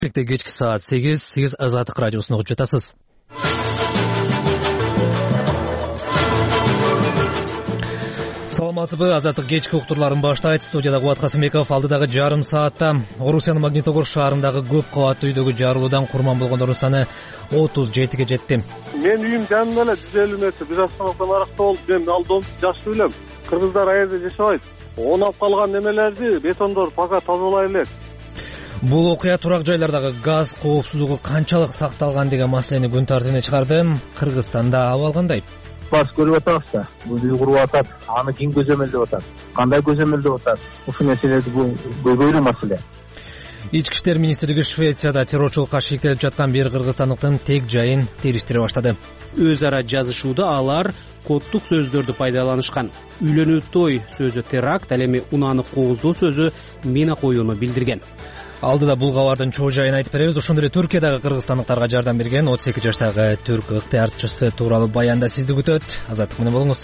Кечки саат 8, сиз Азаттык радиосун угуп жатасыз. Саламатсызбы, Азаттык кечки уктурларын баштайт. Студияда Кубат Касымбеков. Алдыдагы жарым саатта Орусиянын Магнитогорск шаарындагы көп кабаттуу үйдөгү жарылуудан курман болгондордун саны 37ге жетти. Мен үйүм жанында эле 150 метр бир остановкадан аракта болуп, мен алдым жаштуу элем. Кыргыздар аязда жашабайт. Онап калган немелерди бетондор пока тазалай элек. Бул окуя турак жайлардагы газ коопсуздугу канчалык сакталган деген маселени күн тартибине чыгарды. Кыргызстанда абал кандай? Бас көрүп атабыз да. Бул үй куруп атат. Аны ким көзөмөлдөп атат? Кандай көзөмөлдөп атат? Ушул маселе көйгөйлүү маселе. Ички иштер министрлиги Швецияда террорчулукка шектелип жаткан бир кыргызстандыктын тек жайын териштире баштады. Өз ара жазышууда алар коддук сөздөрдү пайдаланышкан. Үйлөнүү той сөзү теракт, ал эми унааны кооздоо сөзү мина коюуну билдирген. Алдыда бул кабардын чоо жайын айтып беребиз. Ошондой эле Түркиядагы кыргызстандыктарга жардам берген 32 жаштагы түрк ыктыярчысы тууралуу баянда сизди күтөт. Азаттык менен болуңуз.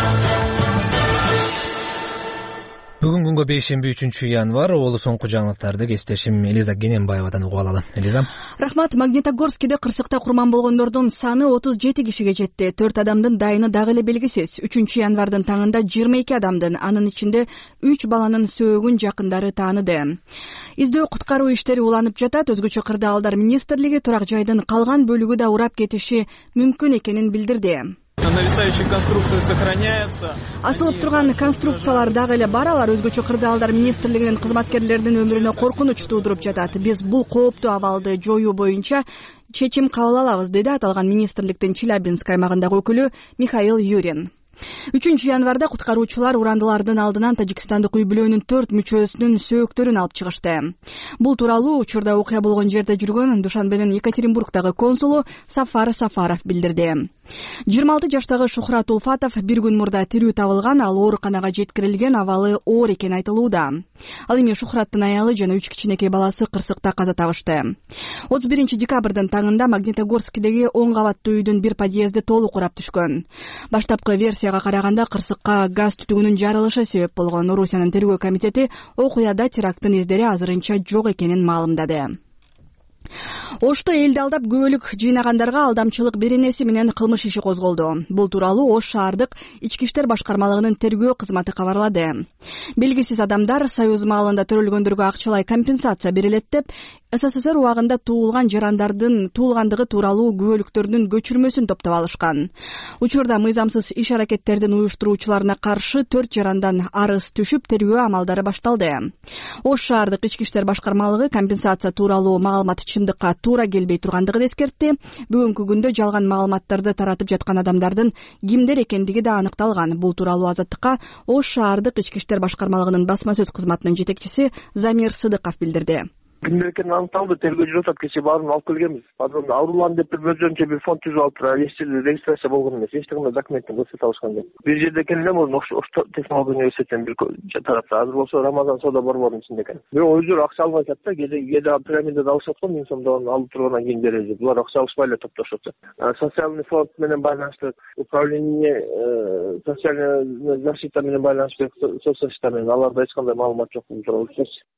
Бүгүн күнгө бейшемби 3-январ. Олу соңку жаңылыктарды кесиптешим Элиза Гененбаевадан угуп алалы. Элиза. Рахмат. Магнитогорскиде кырсыкта курман болгондордун саны 37 кишиге жетти. 4 адамдын дайыны дагы эле белгисиз. 3-январдын таңында 22 адамдын, анын ичинде 3 баланын сөөгүн жакындары тааныды. Издөө куткаруу иштери уланып жатат. Өзгөчө кырдаалдар министрлиги турак жайдын калган бөлүгү да урап кетиши мүмкүн экенин билдирди. Нависающие конструкции сохраняются. Асылып турган конструкциялар дагы эле бар. Алар өзгөчө кырдаалдар министрлигинин кызматкерлеринин өмүрүнө коркунуч туудуруп жатат. Биз бул кооптуу абалды жоюу боюнча чечим кабыл алабыз, деди аталган министрликтин Челябинск аймагындагы өкүлү Михаил Юрин. 3-январда куткаруучулар урандылардын алдынан тажикстандык үй бүлөнүн 4 мүчөсүнүн сөөктөрүн алып чыгышты. Бул тууралуу учурда окуя болгон жерде жүргөн Душанбенин Екатеринбургдагы консулу Сафар Сафаров билдирди. 26 жаштагы Шухрат Улфатов бир күн мурда тирүү табылган, ал ооруканага жеткирилген, абалы оор экени айтылууда. Ал эми Шухраттын аялы жана 3 кичинекей баласы кырсыкта каза табышты. 31 декабрдын таңында Магнитогорскидеги 10 кабаттуу үйдүн бир подъезди толук урап түшкөн. Баштапкы версияга караганда кырсыкка газ түтүгүнүн жарылышы себеп болгон. Орусиянын тергөө комитети окуяда теракттын издери азырынча жок экенин маалымдады. Ошто элди алдап көбөлүк жыйнагандарга алдамчылык беренеси менен кылмыш иши козголду. Бул тууралуу Ош шаардык ички иштер башкармалыгынын тергөө кызматы кабарлады. Белгисиз адамдар Союз маалында төрөлгөндөргө акчалай компенсация берилет деп СССР убагында туулган жарандардын туулгандыгы тууралуу күбөлүктөрдүн көчүрмөсүн топтоп алышкан. Учурда мыйзамсыз иш аракеттердин уюштуруучуларына каршы 4 жарандан арыз түшүп, тергөө амалдары башталды. Ош шаардык ички иштер башкармалыгы компенсация тууралуу маалымат чындыкка туура келбей тургандыгын эскертти. Бүгүнкү күндө жалган маалыматтарды таратып жаткан адамдардын кимдер экендиги да аныкталган. Бул тууралуу Азаттыкка Ош шаардык ички иштер башкармалыгынын басма сөз кызматынын жетекчиси Замир Сыдыков билдирди. Кимдер экени аныкталды, тергөө жүрүп атат. Кечээ баарын алып келгенбиз. Азыр аурулан деп өзүнчө бир фонд түзүп алып, эч жерде регистрация болгон эмес, эч кандай документин көрсөтө алышкан жок. Бир жерде экен эле, Ош технология университетинен бир тарапта. Азыр болсо Рамазан сода борборунун ичинде экен. Бирок өздөрү акча албай атат да, кээде пирамидада алышат го, 1000 сомдон алып тургандан кийин беребиз. Булар акча алышпай эле топтошот. Социальный фонд менен байланыштуу, управление социальной защита менен байланыштуу соцсеттер менен аларда эч кандай маалымат жок бул тууралуу.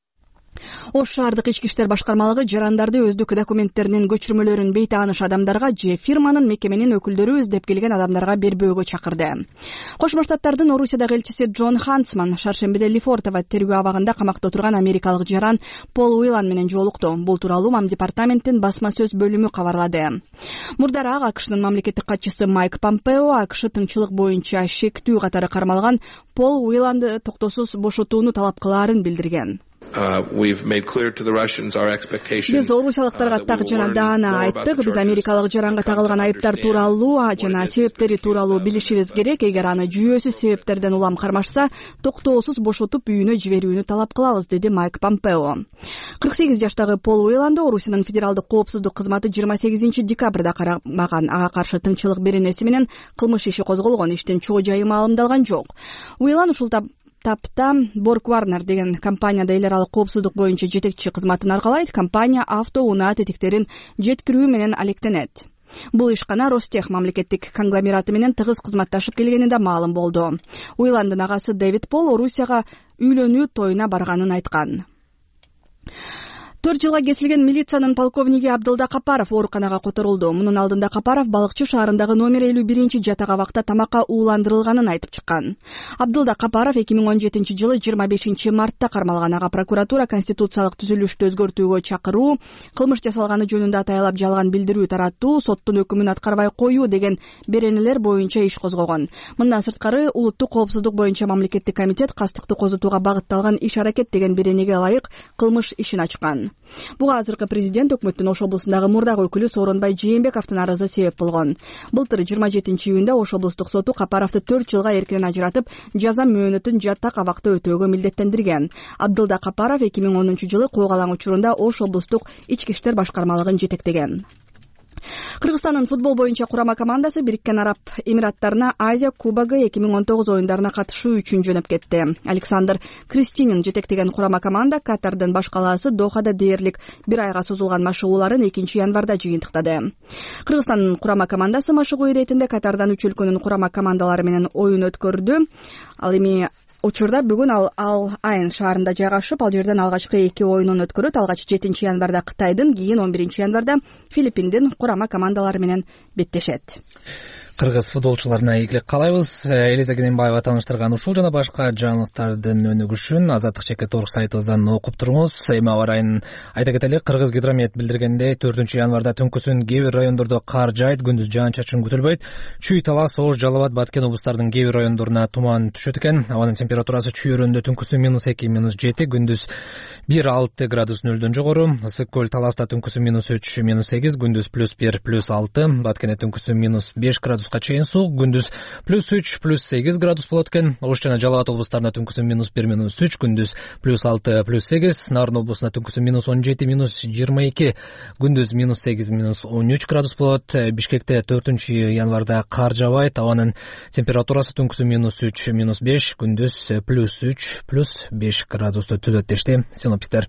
Ош шаардык ички иштер башкармалыгы жарандарды өздүк документтеринин көчүрмөлөрүн бейтааныш адамдарга же фирманын мекеменин өкүлдөрү издеп келген адамдарга бербөөгө чакырды. Кошмо Штаттардын Орусиядагы элчиси Джон Хансман шаршембиде Лефортово тергөө абагында камакта отурган америкалык жаран Пол Уилан менен жолукту. Бул тууралуу Мам департаменттин басма сөз бөлүмү кабарлады. Мурдараак АКШнын мамлекеттик катчысы Майк Помпео АКШ тыңчылык боюнча шектүү катары кармалган Пол Уиланды токтосуз бошотууну талап кылаарын билдирген. Биз орусиялыктарга так жана даана айттык. Биз америкалык жаранга тагылган айыптар тууралуу жана себептери тууралуу билишибиз керек. Эгер аны жүйөсүз себептерден улам кармашса, токтоосуз бошотуп үйүнө жиберүүнү талап кылабыз, деди Майк Помпео. 48 жаштагы Пол Уиланды Орусиянын федералдык коопсуздук кызматы 28 декабрда карамаган. Ага каршы тыңчылык беренеси менен кылмыш иши козголгон. Иштин чоо жайы маалымдалган жок. Уилан ушул тапта Борг Warner деген компанияда эл аралык коопсуздук боюнча жетекчи кызматын аркалайт. Компания авто унаа тетиктерин жеткирүү менен алектенет. Бул ишкана Ростех мамлекеттик конгломераты менен тыгыз кызматташып келгени да маалым болду. Уиландын агасы Дэвид Пол Орусияга үйлөнүү тоюна барганын айткан. 4 жылга кесилген милициянын полковниги Абдылда Капаров ооруканага которулду. Мунун алдында Капаров Балыкчы шаарындагы номер 51 жатак абакта тамакка ууландырылганын айтып чыккан. Абдылда Капаров 2017 жылы 25 мартта кармалган. Ага прокуратура конституциялык түзүлүштү өзгөртүүгө чакыруу, кылмыш жасалганы жөнүндө атайлап жалган билдирүү тараттуу, соттун өкүмүн аткарбай коюу деген беренелер боюнча иш козгогон. Мындан сырткары улуттук коопсуздук боюнча мамлекеттик комитет кастыкты козутууга багытталган иш-аракет деген беренеге ылайык кылмыш ишин ачкан. Буга азыркы президент өкмөттүн Ош облусундагы мурдагы өкүлү Сооронбай Жээнбековдун арызы себеп болгон. Былтыр 27-июнда Ош облустук соту Капаровду 4 жылга эркинен ажыратып, жаза мөөнөтүн жатак абакта өтөөгө милдеттендирген. Абдылда Капаров 2010 жылы Коогалаң учурунда Ош облустук ички иштер башкармалыгын жетектеген. Кыргызстандын футбол боюнча курама командасы Бириккен Араб Эмираттарына Азия кубогу 2019 оюндарына катышуу үчүн жөнөп кетти. Александр Кристинин жетектеген курама команда Катардын баш калаасы Дохада дээрлик 1 айга созулган машыгууларын 2-январда жыйынтыктады. Кыргызстандын курама командасы машыгуу иретинде Катардан 3 өлкөнүн курама командалары менен оюн өткөрдү. Ал эми учурда бүгүн ал Айн шаарында жайгашып, ал жерден алгачкы 2 оюнун өткөрөт. Алгач 7 январда Кытайдын, кийин 11 январда Филиппиндин курама командалары менен беттешет. Кыргыз футболчуларына ийгилик каалайбыз. Элиза Кененбаева тааныштырган ушул жана башка жаңылыктардын өнүгүшүн Азаттык чекит орг сайтыбыздан окуп туруңуз. Эми аба ырайын айта кетели. Кыргыз гидромет билдиргендей 4 январда түнкүсүн кээ бир райондордо кар жаайт, күндүз жаан-чачын күтүлбөйт. Чүй, Талас, Ош, Жалал Абад, Баткен облустарынын кээ бир райондоруна туман түшөт экен. Абанын температурасы чүй өрөөндө түнкүсүн -2, -7, күндүз 1-6 градус нөлдөн жогору. Ысык көл Таласта түнкүсүн -3, -8, күндүз +1, +6. Баткенде түнкүсүн -5 градус чейин суук, күндүз +3, +8 градус болот экен. Ош жана Жалал Абад облустарында түнкүсүн -1, -3, күндүз +6, +8. Нарын облусунда түнкүсүн -17, -22, күндүз -8, -13 градус болот. Бишкекте 4 январда кар жаабайт. Абанын температурасы түнкүсүн -3, -5, күндүз +3, +5 градусту түзөт дешти синоптиктер.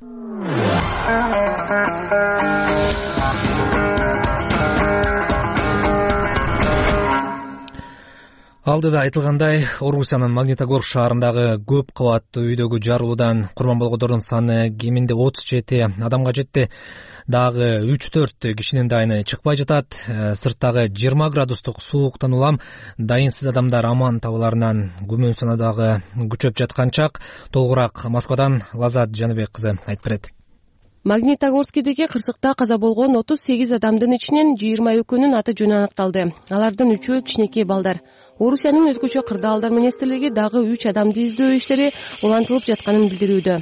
Алдыда айтылгандай, Орусиянын Магнитогорск шаарындагы көп кабаттуу үйдөгү жарылуудан курман болгондордун саны кеминде 37 адамга жетти. Дагы 3-4 кишинин дайыны чыкпай жатат. Сырттагы 20 градустук сууктан улам дайынсыз адамдар аман табыларынан күмөн санадагы күчөп жаткан чак. Толугураак Москвадан Лазат Жаныбек кызы айтып берет. Магнитогорскидеги кырсыкта каза болгон 38 адамдын ичинен 22-үнүн аты жөнү аныкталды. Алардын 3-өө кичинекей балдар. Орусиянын өзгөчө кырдаалдар министрлиги дагы 3 адамды издөө иштери улантылып жатканын билдирүүдө.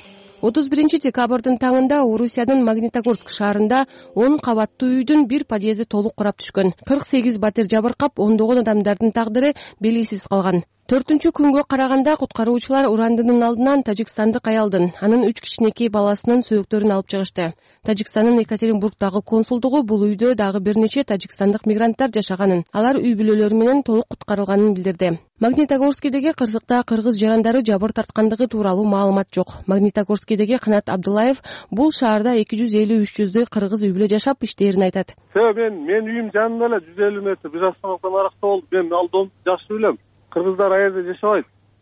31 декабрдын таңында Орусиянын Магнитогорск шаарында 10 кабаттуу үйдүн бир подъезди толук курап түшкөн. 48 батир жабыркап, ондогон адамдардын тагдыры белгисиз калган. 4-күнгө караганда куткаруучулар урандынын алдынан тажикстандык аялдын, анын 3 кичинекей баласынын сөөктөрүн алып чыгышты. Тажикстандын Екатеринбургдагы консулдугу бул үйдө дагы бир нече тажикстандык мигранттар жашаганын, алар үй бүлөлөрү менен толук куткарылганын билдирди. Магнитогорскидеги кырсыкта кыргыз жарандары жабыр тарткандыгы тууралуу маалымат жок. Магнитогорскидеги Канат Абдуллаев бул шаарда 250-300 кыргыз үй бүлө жашап иштээрин айтат. Мен үйүм жанында эле 150 метр бир остановкадан аракта болду. Мен ал домду жакшы билем. Кыргыздар аязда жашабайт.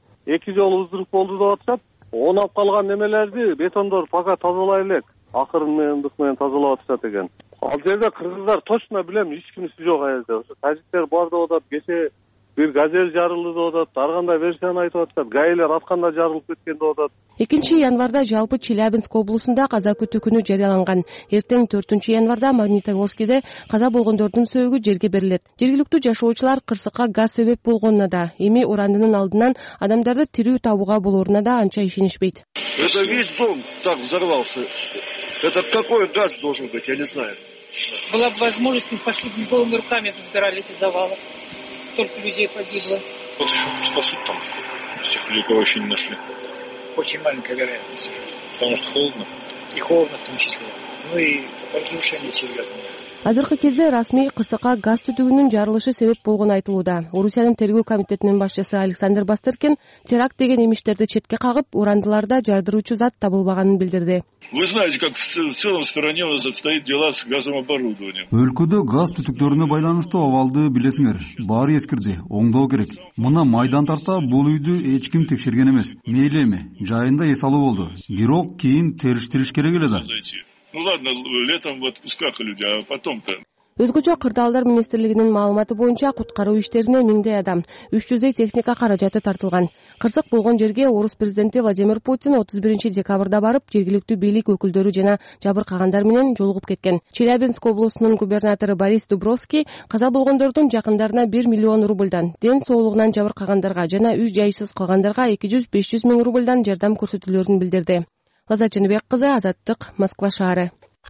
2 жолу уздуруп болду деп атышат. Онап калган немелерди бетондор пока тазалай элек. Акырын менен менен тазалап атышат экен. Ал жерде кыргыздар точно билем, эч кимиси жок аязда. Ошо тажиктер бар деп атат. Кеше бир газель жарылды деп атат. Ар кандай версияны айтып атышат. Гаилер атканда жарылып кеткен деп атат. 2 январда жалпы Челябинск облусунда каза күтүү күнү жарыяланган. Эртең 4 январда Магнитогорскиде каза болгондордун сөөгү жерге берилет. Жергиликтүү жашоочулар кырсыкка газ себеп болгонуна да, эми урандынын алдынан адамдарды тирүү табууга болоруна да анча ишенишпейт. Это весь дом так взорвался. Это какой газ должен быть, я не знаю. Была бы возможность, мы пошли бы голыми руками разбирали эти завалы. Столько людей погибло. Вот еще спасут там. Всех людей, кого еще не нашли. Очень маленькая вероятность. Потому что холодно. И холодно в том числе. Ну и разрушение серьезное. Азыркы кезде расмий кырсыкка газ түтүгүнүн жарылышы себеп болгону айтылууда. Орусиянын тергөө комитетинин башчысы Александр Бастеркин теракт деген эмиштерди четке кагып, урандыларда жардыруучу зат табылбаганын билдирди. Вы знаете, как в целом в стране у нас обстоят дела с газовым оборудованием. Өлкөдө газ түтүктөрүнө байланыштуу абалды билесиңер. Баары эскирди, оңдоо керек. Мына майдан тарта бул үйдү эч ким текшерген эмес. Мейли эми, жайында эс алуу болду. Бирок кийин териштириш керек эле да. Ну ладно, летом вот ускакали люди, а потом-то... Өзгөчө кырдаалдар министрлигинин маалыматы боюнча куткаруу иштерине 1000 адам, 300 техника каражаты тартылган. Кырсык болгон жерге орус президенти Владимир Путин 31 декабрда барып, жергиликтүү бийлик өкүлдөрү жана жабыркагандар менен жолугуп кеткен. Челябинск облусунун губернатору Борис Дубровский каза болгондордун жакындарына 1 миллион рубльдан, ден соолугунан жабыркагандарга жана үй жайсыз калгандарга 200-500 миң рубльдан жардам көрсөтүлөрүн билдирди. Лаззат Жаныбек кызы, Азаттык, Москва шаары.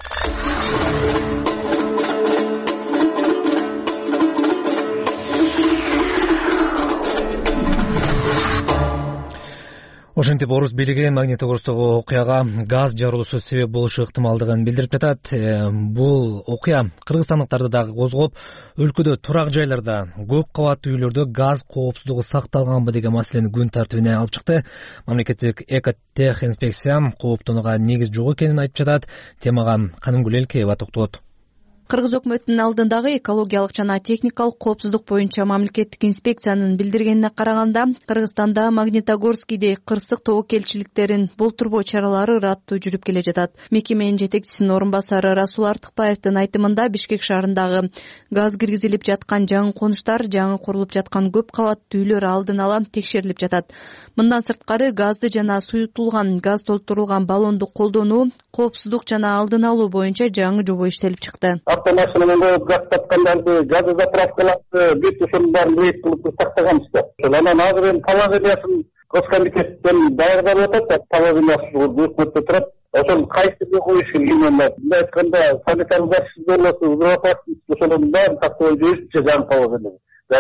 Ошентип орус бийлиги Магнитогорсдогу окуяга газ жарылуусу себеп болушу ыктымалдыгын билдирип жатат. Бул окуя кыргызстандыктарды дагы козгоп, өлкөдө турак жайларда көп кабаттуу үйлөрдө газ коопсуздугу сакталганбы деген маселени күн тартибине алып чыкты. Мамлекеттик экотехинспекция кооптонууга негиз жок экенин айтып жатат. Темага Канымгүл Элкеева токтолот. Кыргыз өкмөтүнүн алдындагы экологиялык жана техникалык коопсуздук боюнча мамлекеттик инспекциянын билдиргенине караганда, Кыргызстанда Магнитогорскийде кырсык тобокелчиликтерин болтурбоо чаралары ыраттуу жүрүп келе жатат. Мекеменин жетекчисинин орун басары Расул Артыкбаевдин айтымында, Бишкек шаарындагы газ киргизилип жаткан жаңы конуштар, жаңы курулуп жаткан көп кабаттуу үйлөр алдын ала текшерилип жатат. Мындан сырткары газды жана суютулган газ толтурулган баллонду колдонуу, коопсуздук жана алдын алуу боюнча жаңы жобо иштелип чыкты. Автомашинаны газ тапкандарды, газы заправкаларды, бүт ушунун баарын рейд кылып тактаганбыз да. Анан азыр эми положениясын Госкомитеттен даярдап атат, положениясы өкмөттө турат. Ошол кайсы жерге коюш керек именно. Мындай айтканда, санитарлык защита болосу, безопасность ошонун баарын тактап өзүнчө жаңы положение.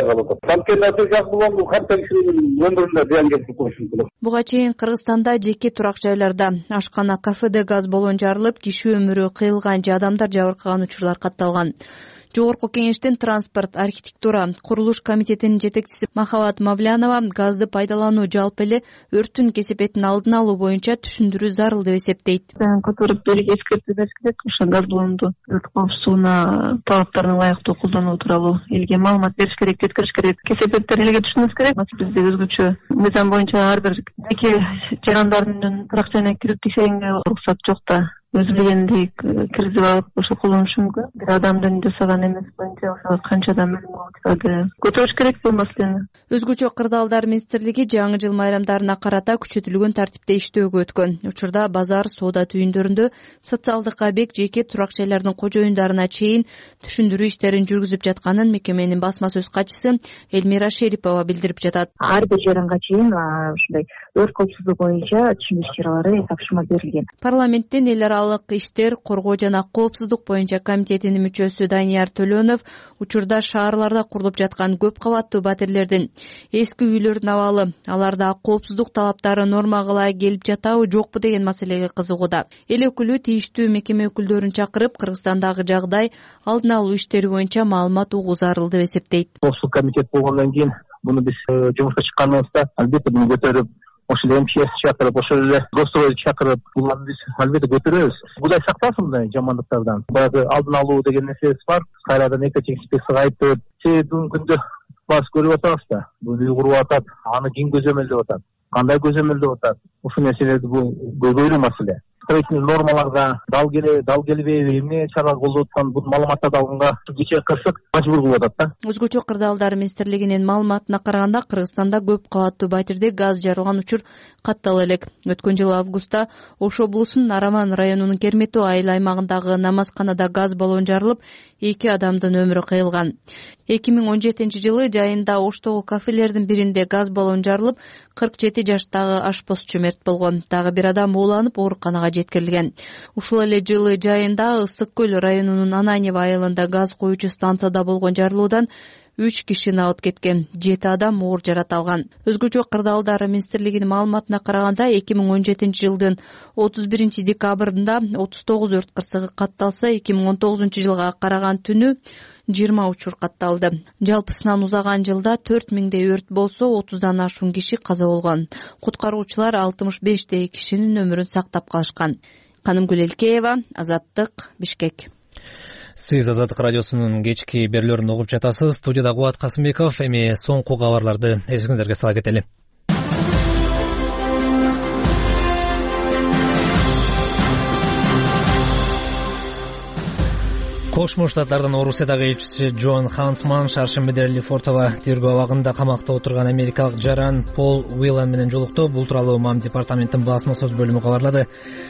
Буга чейин Кыргызстанда жеке турак жайларда ашкана, кафеде газ баллон жарылып, киши өмүрү кыйылган же адамдар жабыркаган учурлар катталган. Жогорку кеңештин транспорт, архитектура, курулуш комитетинин жетекчиси Махабат Мавлянова газды пайдалануу жалпы эле өрттүн кесепетин алдын алуу боюнча түшүндүрүү зарыл деп эсептейт. Которых элге эскертүү бериш керек, ошо газ баллонду өрт коопсуздугуна талаптарына ылайыктуу колдонуу тууралуу элге маалымат бериш керек, жеткириш керек. Кесепеттерди элге түшүнүш керек. Бизде өзгөчө мыйзам боюнча ар бир жеке жарандардын турак жайына кирип текшергенге уруксат жок да. Өз билгендей киргизип алып ошо колдонушу мүмкүн. Бир адамдын жасаган эмеси боюнча ошо канча адам өлүм болуп көтөрүш керек бул маселени. Өзгөчө кырдаалдар министрлиги жаңы жыл майрамдарына карата күчөтүлгөн тартипте иштөөгө өткөн. Учурда базар, соода түйүндөрүндө социалдык объект, жеке турак жайлардын кожоюндарына чейин түшүндүрүү иштерин жүргүзүп жатканын мекеменин басма сөз катчысы Элмира Шерипова билдирип жатат. Ар бир жаранга чейин ушундай өрт коопсуздугу боюнча түшүндүрүү чаралары тапшырма берилген. Парламенттен эл аралык иштер, коргоо жана коопсуздук боюнча комитетинин мүчөсү Данияр Төлөнов учурда шаарларда курулуп жаткан көп кабаттуу батирлердин эски үйлөрүнүн абалы, аларда коопсуздук талаптары нормага ылайык келип жатабы, жокпу деген маселеге кызыгууда. Эл өкүлү тийиштүү мекеме өкүлдөрүн чакырып, Кыргызстандагы жагдай, алдын алуу иштери боюнча маалымат угуу зарыл деп эсептейт. Ошол комитет болгондон кийин муну биз жумушка чыкканыбызда албетте муну көтөрүп, ошол МЧС чакырып, ошол эле Госстройлду чакырып, буларды биз албетте көтөрөбүз. Кудай сактасын мындай жамандыктардан. Баягы алдын алуу деген нерсебиз бар. Кайрадан экотехинспекцияга айттып, бүгүнкү күндө баары көрүп атабыз да. Бул үй куруп атат, аны ким көзөмөлдөп атат, кандай көзөмөлдөп атат. Ушул нерселерди бул көйгөйлүү маселе. Строительный нормаларга дал келбейби, эмне чара колдоп аткан бул маалыматтарды алганга кечээ кырсык мажбур кылып атат да. Өзгөчө кырдаалдар министрлигинин маалыматына караганда, Кыргызстанда көп кабаттуу батирде газ жарылган учур каттала элек. Өткөн жылы августта Ош облусунун Араман районунун Кермету айыл аймагындагы намазканада газ баллон жарылып, 2 адамдын өмүрү кыйылган. 2017 жайында Оштогу кафелердин биринде газ баллон жарылып, 47 жаштагы ашпозчу мерт болгон. Дагы бир адам ууланып, ооруканага жеткирилген. Ушул эле жылы жайында Ысык көл районунун Ананьево айылында газ коюучу станцияда болгон жарылуудан 3 кишини алып кеткен, 7 адам оор жарат алган. Өзгөчө кырдаалдар министрлигинин маалыматына караганда 2017 жылдын 31 декабрында 39 өрт кырсыгы катталса, 2019 жылга караган түнү 20 учур катталды. Жалпысынан узаган жылда 4000 өрт болсо, 30дан ашуун киши каза болгон. Куткаруучулар 65 кишинин өмүрүн сактап калышкан. Канымгүл Элкеева, Азаттык, Бишкек. Сиз Азаттык радиосунун кечки берүүлөрүн угуп жатасыз. Студияда Кубат Касымбеков. Эми соңку кабарларды эсиңиздерге сала кетели. Кошмо Штаттардын Орусиядагы элчиси Джон Хансман шаршембиде Лефортово тергөө абагында камакта отурган америкалык жаран Пол Уиллан менен жолукту. Бул тууралуу МАМ департаменттин басма сөз бөлүмү кабарлады.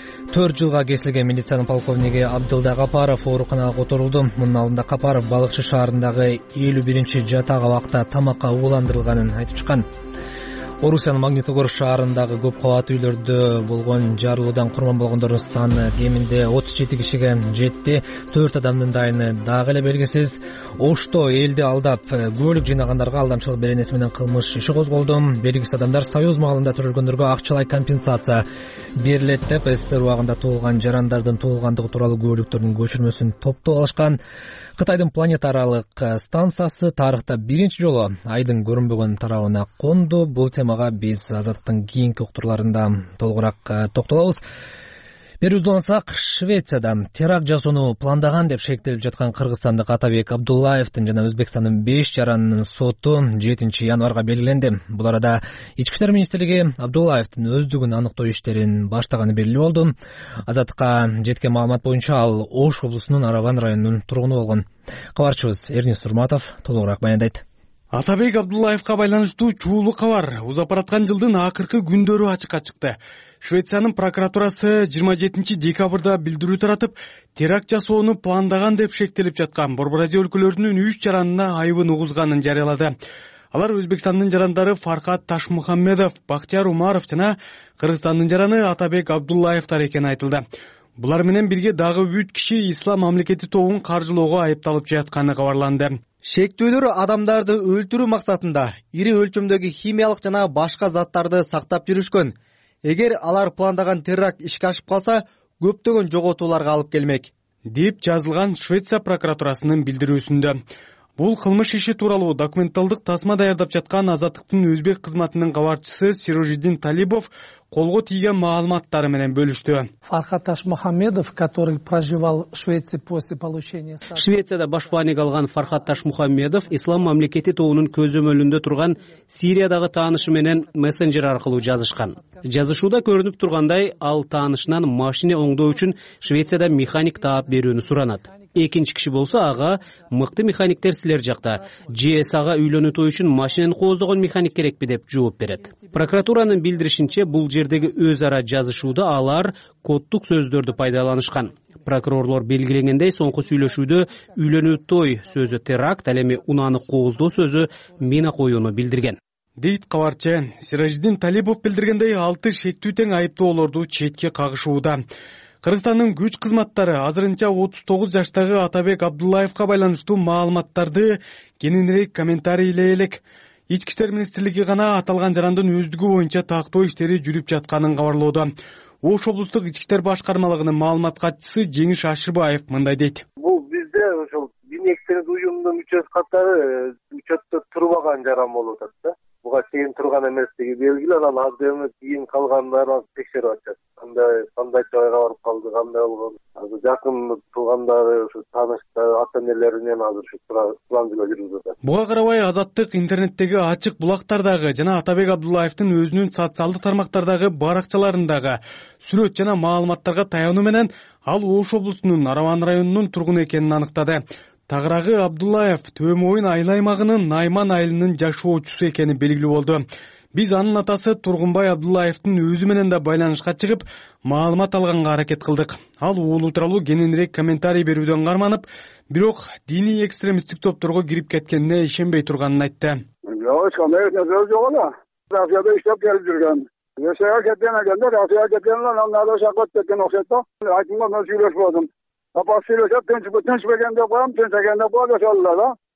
4 жылга кесилген милициянын полковниги Абдылда Капаров ооруканага которулду. Мунун алдында Капаров Балыкчы шаарындагы 51-жатак абакта тамакка ууландырылганын айтып чыккан. Орусиянын Магнитогорск шаарындагы көп кабаттуу үйлөрдө болгон жарылуудан курман болгондордун саны кеминде 37 кишиге жетти. 4 адамдын дайыны дагы эле белгисиз. Ошто элди алдап көлүк жыйнагандарга алдамчылык беренеси менен кылмыш иши козголду. Белгисиз адамдар Союз маалында төрөлгөндөргө акчалай компенсация берилет деп СССР убагында туулган жарандардын туулгандыгы тууралуу көлүктөрдүн көчүрмөсүн топтоп алышкан. Кытайдын планета аралык станциясы тарыхта биринчи жолу айдын көрүнбөгөн тарабына конду. Бул темага биз Азаттыктын кийинки уктурларында толугураак токтолобуз. Берүүбүздү улантсак, Швецияда теракт жасоону пландаган деп шектелип жаткан кыргызстандык Атабек Абдуллаевдин жана Өзбекстандын 5 жаранынын соту 7 январга белгиленди. Бул арада Ички иштер министрлиги Абдуллаевдин өздүгүн аныктоо иштерин баштаганы белгилүү болду. Азаттыкка жеткен маалымат боюнча ал Ош облусунун Араван районунун тургуну болгон. Кабарчыбыз Эрнис Турматов толугураак баяндайт. Атабек Абдуллаевка байланыштуу чуулуу кабар узап бараткан жылдын акыркы күндөрү ачыкка чыкты. Швециянын прокуратурасы 27 декабрда билдирүү таратып, теракт жасоону пландаган деп шектелип жаткан Борбор Азия өлкөлөрүнүн 3 жаранына айыбын угузганын жарыялады. Алар Өзбекстандын жарандары Фархат Ташмухаммедов, Бактияр Умаров жана Кыргызстандын жараны Атабек Абдуллаевтар экени айтылды. Булар менен бирге дагы 3 киши Ислам мамлекети тобун каржылоого айыпталып жатканы кабарланды. Шектүүлөр адамдарды өлтүрүү максатында ири өлчөмдөгү химиялык жана башка заттарды сактап жүрүшкөн. Эгер алар пландаган теракт ишке ашып калса, көптөгөн жоготууларга алып келмек, деп жазылган Швеция прокуратурасынын билдирүүсүндө. Бул кылмыш иши тууралуу документалдык тасма даярдап жаткан Азаттыктын өзбек кызматынын кабарчысы Сирожиддин Талибов колго тийген маалыматтары менен бөлүштү. Фархат Ташмухаммедов, который проживал в Швеции после получения статуса. Швецияда баш планик алган Фархат Ташмухаммедов Ислам мамлекети тобунун көзөмөлүндө турган Сириядагы таанышы менен мессенджер аркылуу жазышкан. Жазышууда көрүнүп тургандай, ал таанышынан машина оңдоо үчүн Швецияда механик таап берүүнү суранат. Экинчи киши болсо ага мыкты механиктер силер жакта, ЖС ага үйлөнүү той үчүн машинени кооздогон механик керекпи деп жооп берет. Прокуратуранын билдиришинче, бул жердеги өз ара жазышууда алар коддук сөздөрдү пайдаланышкан. Прокурорлор белгилегендей, соңку сүйлөшүүдө үйлөнүү той сөзү теракт, ал эми унааны кооздоо сөзү мина коюуну билдирген. Дейт кабарчы. Сиражиддин Талибов билдиргендей, 6 шектүү тең айыптоолорду четке кагышууда. Кыргызстандын күч кызматтары азырынча 39 жаштагы Атабек Абдуллаевка байланыштуу маалыматтарды кененирээк комментарийлей элек. Ички иштер министрлиги гана аталган жарандын өздүгү боюнча тактоо иштери жүрүп жатканын кабарлоодо. Ош облустук ички иштер башкармалыгынын маалымат катчысы Жеңиш Ашырбаев мындай дейт. Бул бизде ошол диний экстремист уюмдун мүчөсү катары учетто турбаган жаран болуп атат да. Буга чейин турган эместиги белгилүү, анан азыр кийин калгандарын текшерип атышат. Кандай жайга барып калды, кандай болгон. Азыр жакын туугандары, ушу тааныштар, ата-энелеринен азыр ушу пландырып жүрүп атат. Буга карабай Азаттык интернеттеги ачык булактардагы жана Атабек Абдуллаевдин өзүнүн социалдык тармактардагы баракчаларындагы сүрөт жана маалыматтарга таянуу менен ал Ош облусунун Араван районунун тургуну экенин аныктады. Тагырагы Абдуллаев Төмөйүн айыл аймагынын Найман айылынын жашоочусу экени белгилүү болду. Биз анын атасы Тургунбай Абдуллаевдин өзү менен да байланышка чыгып, маалымат алганга аракет кылдык. Ал уулу тууралуу кененирээк комментарий берүүдөн карманып, бирок диний экстремисттик топторго кирип кеткенине ишенбей турганын айтты. Эч кандай нерсе жок эле. Россияда иштеп келип жүргөн. Россияга кеткен экенде, Россияга кеткенде анан шакат кеткен окшойт да. Айтымга мен сүйлөшүп алдым. Апасы сүйлөшөп, тынчбекен деп коем, тынчбекен деп коем, ошолла да.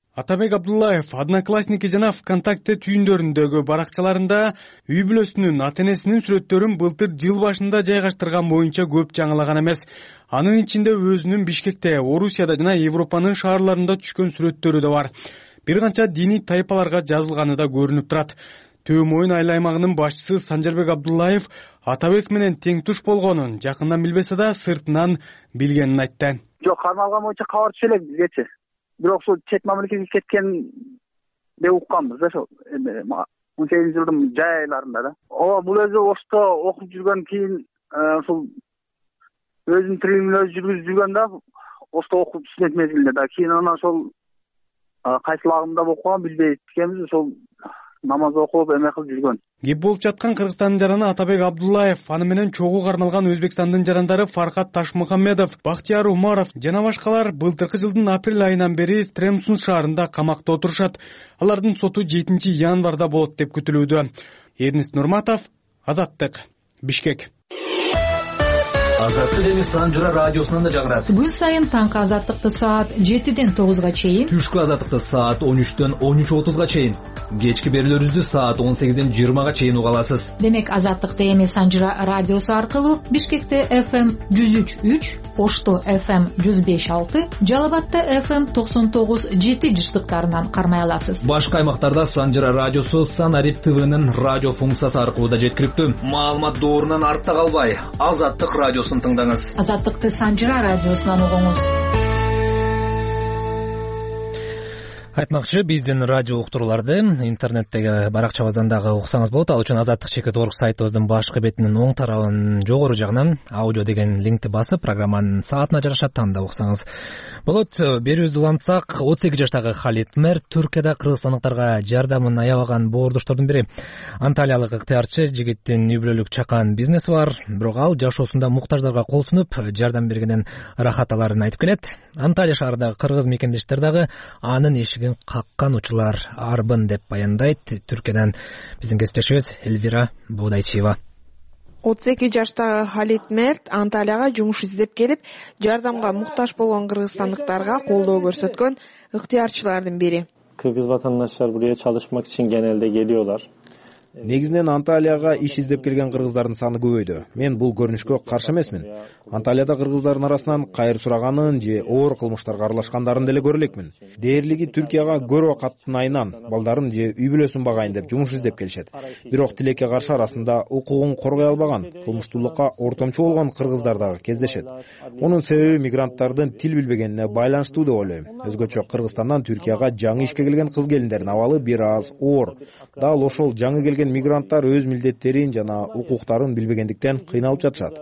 Атабек Абдуллаев Одноклассники жана ВКонтакте түйүндөрүндөгү баракчаларында үй бүлөсүнүн ата-энесинин сүрөттөрүн былтыр жыл башында жайгаштырган боюнча көп жаңылаган эмес. Анын ичинде өзүнүн Бишкекте, Орусияда жана Европанын шаарларында түшкөн сүрөттөрү да бар. Бир канча диний тайпаларга жазылганы да көрүнүп турат. Төө Моюн айыл аймагынын башчысы Санжарбек Абдуллаев Атабек менен тең туш болгонун жакындан билбесе да сыртынан билгенин айтты. Жок, кармалган боюнча кабар түшө элек бизгечи. Бирок ушул чет мамлекетке кеткен деп укканбыз да ошол 18-жылдын жай айларында да. Ооба, бул өзү Ошто окуп жүргөн кийин ушул өзүнүн тирилигин өзү жүргүзүп жүргөн да, Ошто окуп студент мезгилинде да. Кийин анан ошол кайсыл агымда болуп калган билбейт экенбиз, ошол намаз окуп эме кылып жүргөн. Кеп болуп жаткан Кыргызстандын жараны Атабек Абдуллаев, аны менен чогуу кармалган Өзбекстандын жарандары Фархат Ташмухаммедов, Бактияр Умаров жана башкалар былтыркы жылдын апрель айынан бери Стремсун шаарында камакта отурушат. Алардын соту 7 январда болот деп күтүлүүдө. Эрнест Нурматов, Азаттык, Бишкек. Азаттык эми Санжыра радиосунан да жагырат. Күн сайын таңкы Азаттыкты саат 7-ден 9-га чейин, түшкү Азаттыкты саат 13-төн 13:30-га чейин, кечки берүүлөрүбүздү саат 18-ден 20-га чейин уга аласыз. Демек Азаттыкты эми Санжыра радиосу аркылуу Бишкекте FM 103.3, Ошто FM 105.6, Жалал Абадта FM 99.7 жыштыктарынан кармай аласыз. Башка аймактарда Санжыра радиосу Санарип ТВнын радио функциясы аркылуу да жеткиликтүү. Маалымат доорунан артта калбай, Азаттык радиосун тыңдаңыз. Азаттыкты Санжыра радиосунан угуңуз. Айтмакчы, биздин радио уктурууларды интернеттеги баракчабыздан дагы уксаңыз болот. Ал үчүн azattik.org сайтыбыздын башкы бетинин оң тарабынын жогору жагынан аудио деген линкти басып, программанын саатына жараша анда уксаңыз болот. Берүүбүздү улантсак, 38 жаштагы Халит Мер Түркияда кыргызстандыктарга жардамын аябаган боордоштордун бири. Анталиялык ыктыярчы жигиттин үй бүлөлүк чакан бизнеси бар, бирок ал жашоосунда муктаждарга кол сунуп, жардам бергенин рахат аларын айтып келет. Анталия шаарындагы кыргыз мекендештер дагы анын эшигин каккан учурлар арбын деп баяндайт. Түркиядан биздин кесиптешибиз Эльвира Боодайчиева. 32 жаштагы Халит Мерт Анталияга жумуш издеп келип, жардамга муктаж болгон кыргызстандыктарга колдоо көрсөткөн ыктыярчылардын бири. Kırgız vatandaşlar buraya çalışmak için genelde geliyorlar. Негизинен Анталияга иш издеп келген кыргыздардын саны көбөйдү. Мен бул көрүнүшкө каршы эмесмин. Анталияда кыргыздардын арасынан кайыр сураганын же оор кылмыштарга аралашкандарын деле көрө элекмин. Дээрлиги Түркияга көрө каттын айынан балдарын же үй бүлөсүн багайын деп жумуш издеп келишет. Бирок тилекке каршы арасында укугун коргой албаган, кылмыштуулукка ортомчу болгон кыргыздар дагы кездешет. Мунун себеби мигранттардын тил билбегенине байланыштуу деп ойлойм. Өзгөчө Кыргызстандан Түркияга жаңы ишке келген кыз келиндердин абалы бир аз оор. Дал ошол жаңы келген мигранттар өз милдеттерин жана укуктарын билбегендиктен кыйналып жатышат.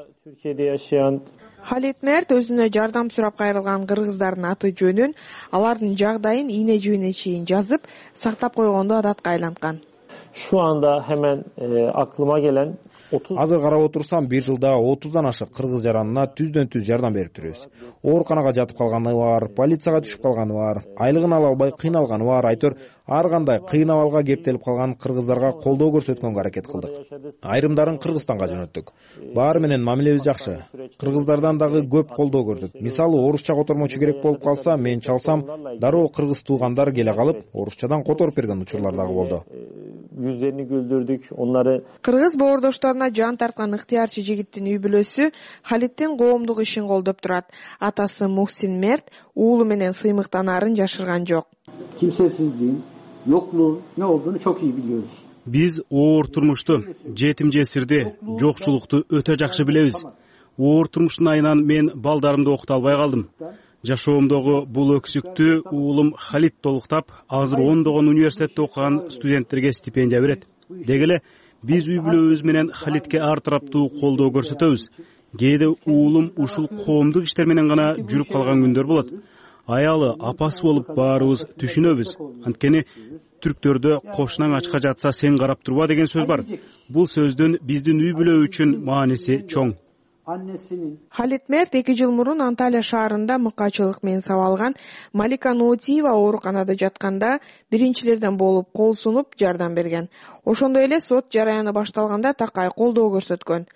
Халит Мерт өзүнө жардам сурап кайрылган кыргыздардын аты жөнүн, алардын жагдайын ийне жибине чейин жазып, сактап койгонду адатка айланткан. Şu anda hemen aklıma gelen Азыр карап отурсам, бир жылда 30дан ашык кыргыз жаранына түздөн-түз жардам берип турбуз. Ооруканага жатып калганы бар, полицияга түшүп калганы бар, айлыгын ала албай кыйналганы бар, айтор ар кандай кыйын абалга кептелип калган кыргыздарга колдоо көрсөткөнгө аракет кылдык. Айрымдарын Кыргызстанга жөнөттүк. Баары менен мамилебиз жакшы. Кыргыздардан дагы көп колдоо көрдүк. Мисалы, орусча котормочу керек болуп калса, мен чалсам, дароо кыргыз туугандар келе калып, орусчадан которуп берген учурлар дагы болду. Yüzlerini güldürdük, onları... Кыргыз боордошторуна жан тарткан ыктыярчы жигиттин үй бүлөсү Халиттин коомдук ишин колдоп турат. Атасы Мухсин Мерт уулу менен сыймыктанаарын жашырган жок. Kimsesizliğin, yokluğun ne olduğunu çok iyi biliyoruz. Биз оор турмушту, жетим жесирди, жокчулукту өтө жакшы билебиз. Оор турмуштун айынан мен балдарымды окута албай калдым. Жашоомдогу бул өксүктү уулум Халит толуктап, азыр ондогон университетте окуган студенттерге стипендия берет. Деги эле биз үй бүлөбүз менен Халитке ар тараптуу колдоо көрсөтөбүз. Кээде уулум ушул коомдук иштер менен гана жүрүп калган күндөр болот. Аялы, апасы болуп баарыбыз түшүнөбүз. Анткени түрктөрдө кошунаң ачка жатса сен карап турба деген сөз бар. Бул сөздүн биздин үй бүлө үчүн мааниси чоң. Халит Мерт 2 жыл мурун Анталия шаарында мыкаачылык менен сабалган Малика Ноутиева ооруканада жатканда биринчилерден болуп кол сунуп жардам берген. Ошондой эле сот жараяны башталганда такай колдоо көрсөткөн.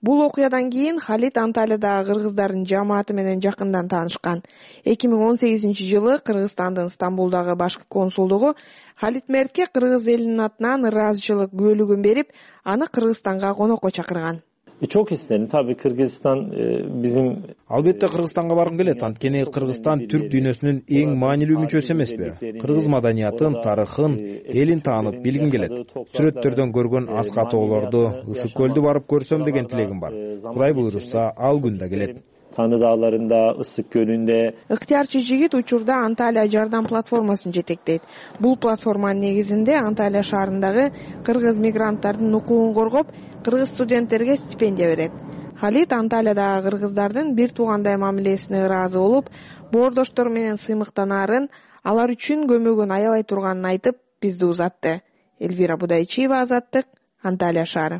Бул окуядан кийин Халид Анталиядагы кыргыздардын жамааты менен жакындан таанышкан. 2018-жылы Кыргызстандын Стамбулдагы башкы консулдугу Халид Мертке кыргыз элинин атынан ыраазычылык күбөлүгүн берип, аны Кыргызстанга конокко чакырган. Çok isterim. Tabii Kırgızistan bizim... Албетте Кыргызстанга баргым келет. Анткени Кыргызстан түрк дүйнөсүнүн эң маанилүү мүчөсү эмеспи? Кыргыз маданиятын, тарыхын, элин таанып билгим келет. Сүрөттөрдөн көргөн аска тоолорду, Ысык көлдү барып көрсөм деген тилегим бар. Кудай буйруса, ал күн да келет. Tanrı Dağları'nda, Issık Gölü'nde. Ыктыярчы жигит учурда Анталия жардам платформасын жетектейт. Бул платформанын негизинде Анталия шаарындагы кыргыз мигранттардын укугун коргоп, кыргыз студенттерге стипендия берет. Халид Анталиядагы кыргыздардын бир туугандай мамилесине ыраазы болуп, боордоштор менен сыймыктанаарын, алар үчүн көмөгүн аябай турганын айтып, бизди узатты. Эльвира Будайчиева, Азаттык, Анталия шаары.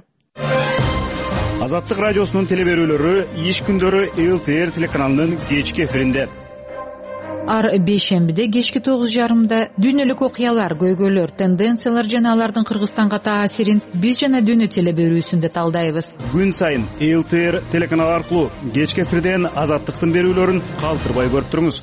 Азаттык радиосунун телеберүүлөрү иш күндөрү ЛТР телеканалынын кечки эфиринде. Ар бейшембиде кечки 9:30 дүйнөлүк окуялар, көйгөйлөр, тенденциялар жана алардын Кыргызстанга таасирин биз жана дүйнө телеберүүсүндө талдайбыз. Күн сайын ЛТР телеканалы аркылуу кечки эфирден Азаттыктын берүүлөрүн калтырбай көрүп туруңуз.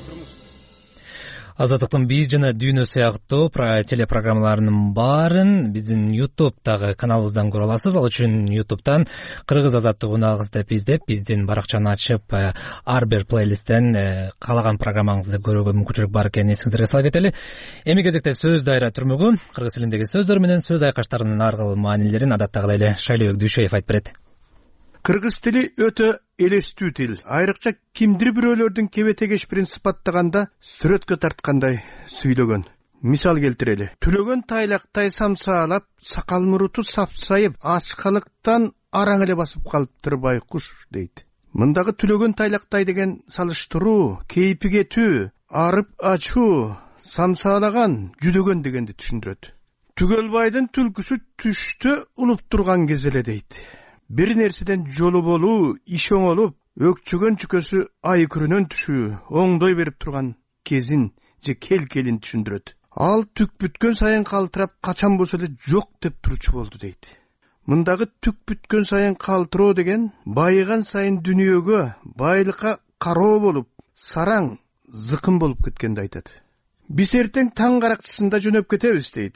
Азаттыктын биз жана дүйнө сыяктуу телепрограммаларынын баарын биздин YouTube'дагы каналыбыздан көрө аласыз. Ал үчүн YouTube'дан Кыргыз Азаттык унагыз деп издеп, биздин баракчаны ачып, ар бир плейлисттен каалаган программаңызды көрүүгө мүмкүнчүлүк бар экенин эсиңиздерге сала кетели. Эми кезекте сөз дайра түрмөгү кыргыз тилиндеги сөздөр менен сөз айкаштарынын ар кыл маанилерин адаттагыдай эле Шайлообек Дүйшөев айтып берет. Кыргыз тили өтө элестүү тил. Айрыкча кимдир бирөөлөрдүн кебете-кешпирин сыпаттаганда, сүрөткө тарткандай сүйлөгөн. Мисал келтирели. Түлөгөн тайлактай самсаалап, сакал муруту сапсайып, ачкалыктан араң эле басып калыптыр байкуш дейт. Мындагы түлөгөн тайлактай деген салыштыруу, кейпи кетүү, арып ачуу, самсаалаган, жүдөгөн дегенди түшүндүрөт. Түгөлбайдын түлкүсү түштө улуп турган кез эле дейт. Бир нерседен жолу болуу, иш оңолуп, өкчөгөн чүкөсү айкүрүнөн түшүү, оңдой берип турган кезин же келкелин түшүндүрөт. Ал түк бүткөн сайын калтырап, качан болсо эле жок деп турчу болду дейт. Мындагы түк бүткөн сайын калтыроо деген байыган сайын дүнүйөгө, байлыкка кароо болуп, сараң, зыкым болуп кеткенди айтат. Биз эртең таң каракчысында жөнөп кетебиз дейт.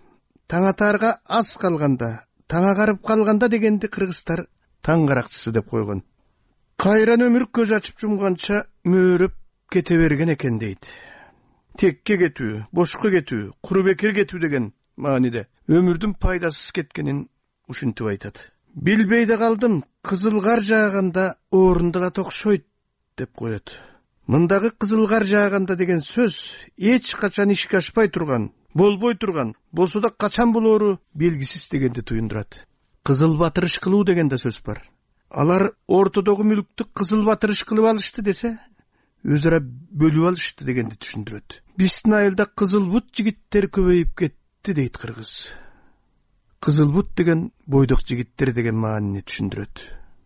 Таң атаарга аз калганда, таңа карып калганда дегенди кыргыздар таң каракчысы деп койгон. Кайран өмүр көз ачып жумганча мөөрөп кете берген экен дейт. Текке кетүү, бошко кетүү, куру бекер кетүү деген мааниде өмүрдүн пайдасыз кеткенин ушинтип айтат. Билбей да калдым, кызыл кар жааганда орундалат окшойт деп коет. Мындагы кызыл кар жааганда деген сөз эч качан ишке ашпай турган, болбой турган, болсо да качан болоору белгисиз дегенди туюндурат. Кызыл батырыш кылуу деген да сөз бар. Алар ортодогу мүлктү кызыл батырыш кылып алышты десе, өз ара бөлүп алышты дегенди түшүндүрөт. Биздин айылда кызыл бут жигиттер көбөйүп кетти дейт кыргыз. Кызыл бут деген бойдок жигиттер деген маанини түшүндүрөт.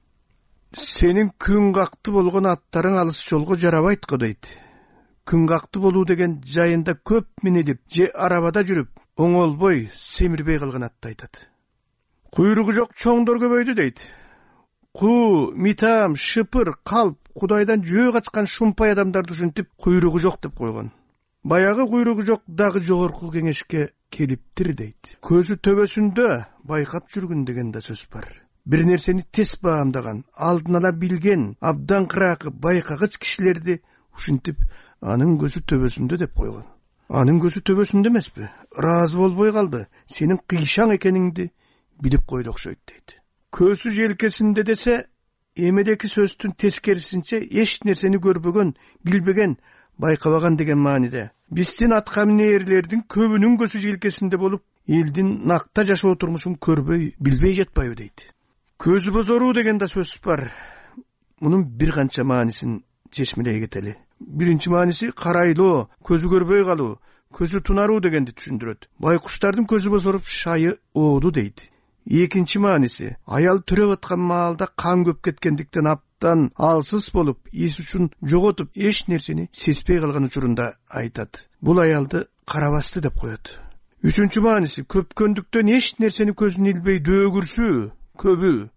Сенин күн какты болгон аттарың алыс жолго жарабайт го дейт. Күн какты болуу деген жайында көп минелип, же арабада жүрүп, оңолбой, семирбей калган атты айтат. Куйругу жок чоңдор көбөйдү дейт. Куу, митам, шыпыр, калп, Кудайдан жөө качкан шумпай адамдарды ушинтип куйругу жок деп койгон. Баягы куйругу жок дагы жогорку кеңешке келиптир дейт. Көзү төбөсүндө байкап жүргүн деген да сөз бар. Бир нерсени тез баамдаган, алдын ала билген, абдан кыракы, байкагыч кишилерди ушинтип анын көзү төбөсүндө деп койгон. Анын көзү төбөсүндө эмеспи? Ыраазы болбой калды. Сенин кыйшаң экениңди билип койду окшойт дейт. Көзү желкесинде десе, эмедеки сөздүн тескерисинче эч нерсени көрбөгөн, билбеген, байкабаган деген мааниде. Биздин атка минээрлердин көбүнүн көзү желкесинде болуп, элдин накта жашоо турмушун көрбөй, билбей жатпайбы дейт. Көзү бозоруу деген да сөз бар. Мунун бир канча маанисин чечмелей кетели. Биринчи мааниси карайлоо, көзү көрбөй калуу, көзү тунаруу дегенди түшүндүрөт. Байкуштардын көзү бозоруп шайы ооду дейт. Экинчи мааниси аял төрөп аткан маалда кан көп кеткендиктен аптан алсыз болуп, эс үчүн жоготуп, эч нерсени сезбей калган учурунда айтат. Бул аялды карабасты деп коет. Үчүнчү мааниси көпкөндүктөн эч нерсени көзүн илбей дөөгүрсүү, көбү,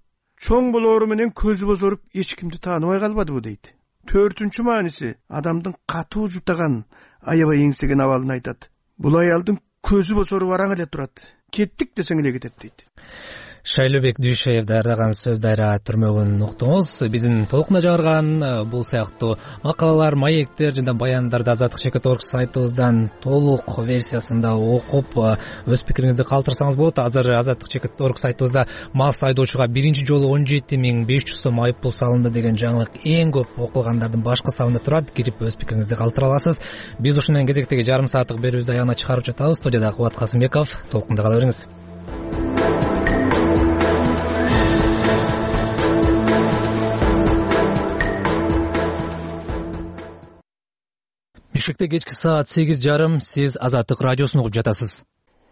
чоң болоору менен көзү бозоруп эч кимди тааныбай калбадыбы дейт. 4-чү мааниси адамдын катуу жутаган, аябай эңсеген абалын айтат. Бул аялдын көзү бозоруп араң эле турат. Кеттик десең эле кетет дейт. Шайлообек Дүйшеев даярдаган сөз дайра түрмөгүн уктуңуз. Биздин толкунда жарган бул сыяктуу макалалар, маектер жана баяндарды Азаттык ЧК.org сайтыбыздан толук версиясында окуп өз пикириңизди калтырсаңыз болот. Азыр Азаттык ЧК.org сайтыбызда мас айдоочуга биринчи жолу 17.500 сом айыппул салынды деген жаңылык эң көп окулгандардын баш кысабында турат. Кирип өз пикириңизди калтыра аласыз. Биз ушу менен кезектеги жарым сааттык берүүбүздү аягына чыгарып жатабыз. Студияда Кубат Касымбеков. Толкунда кала бериңиз. Бишкекте кечки саат 8:30. Сиз Азаттык радиосун угуп жатасыз.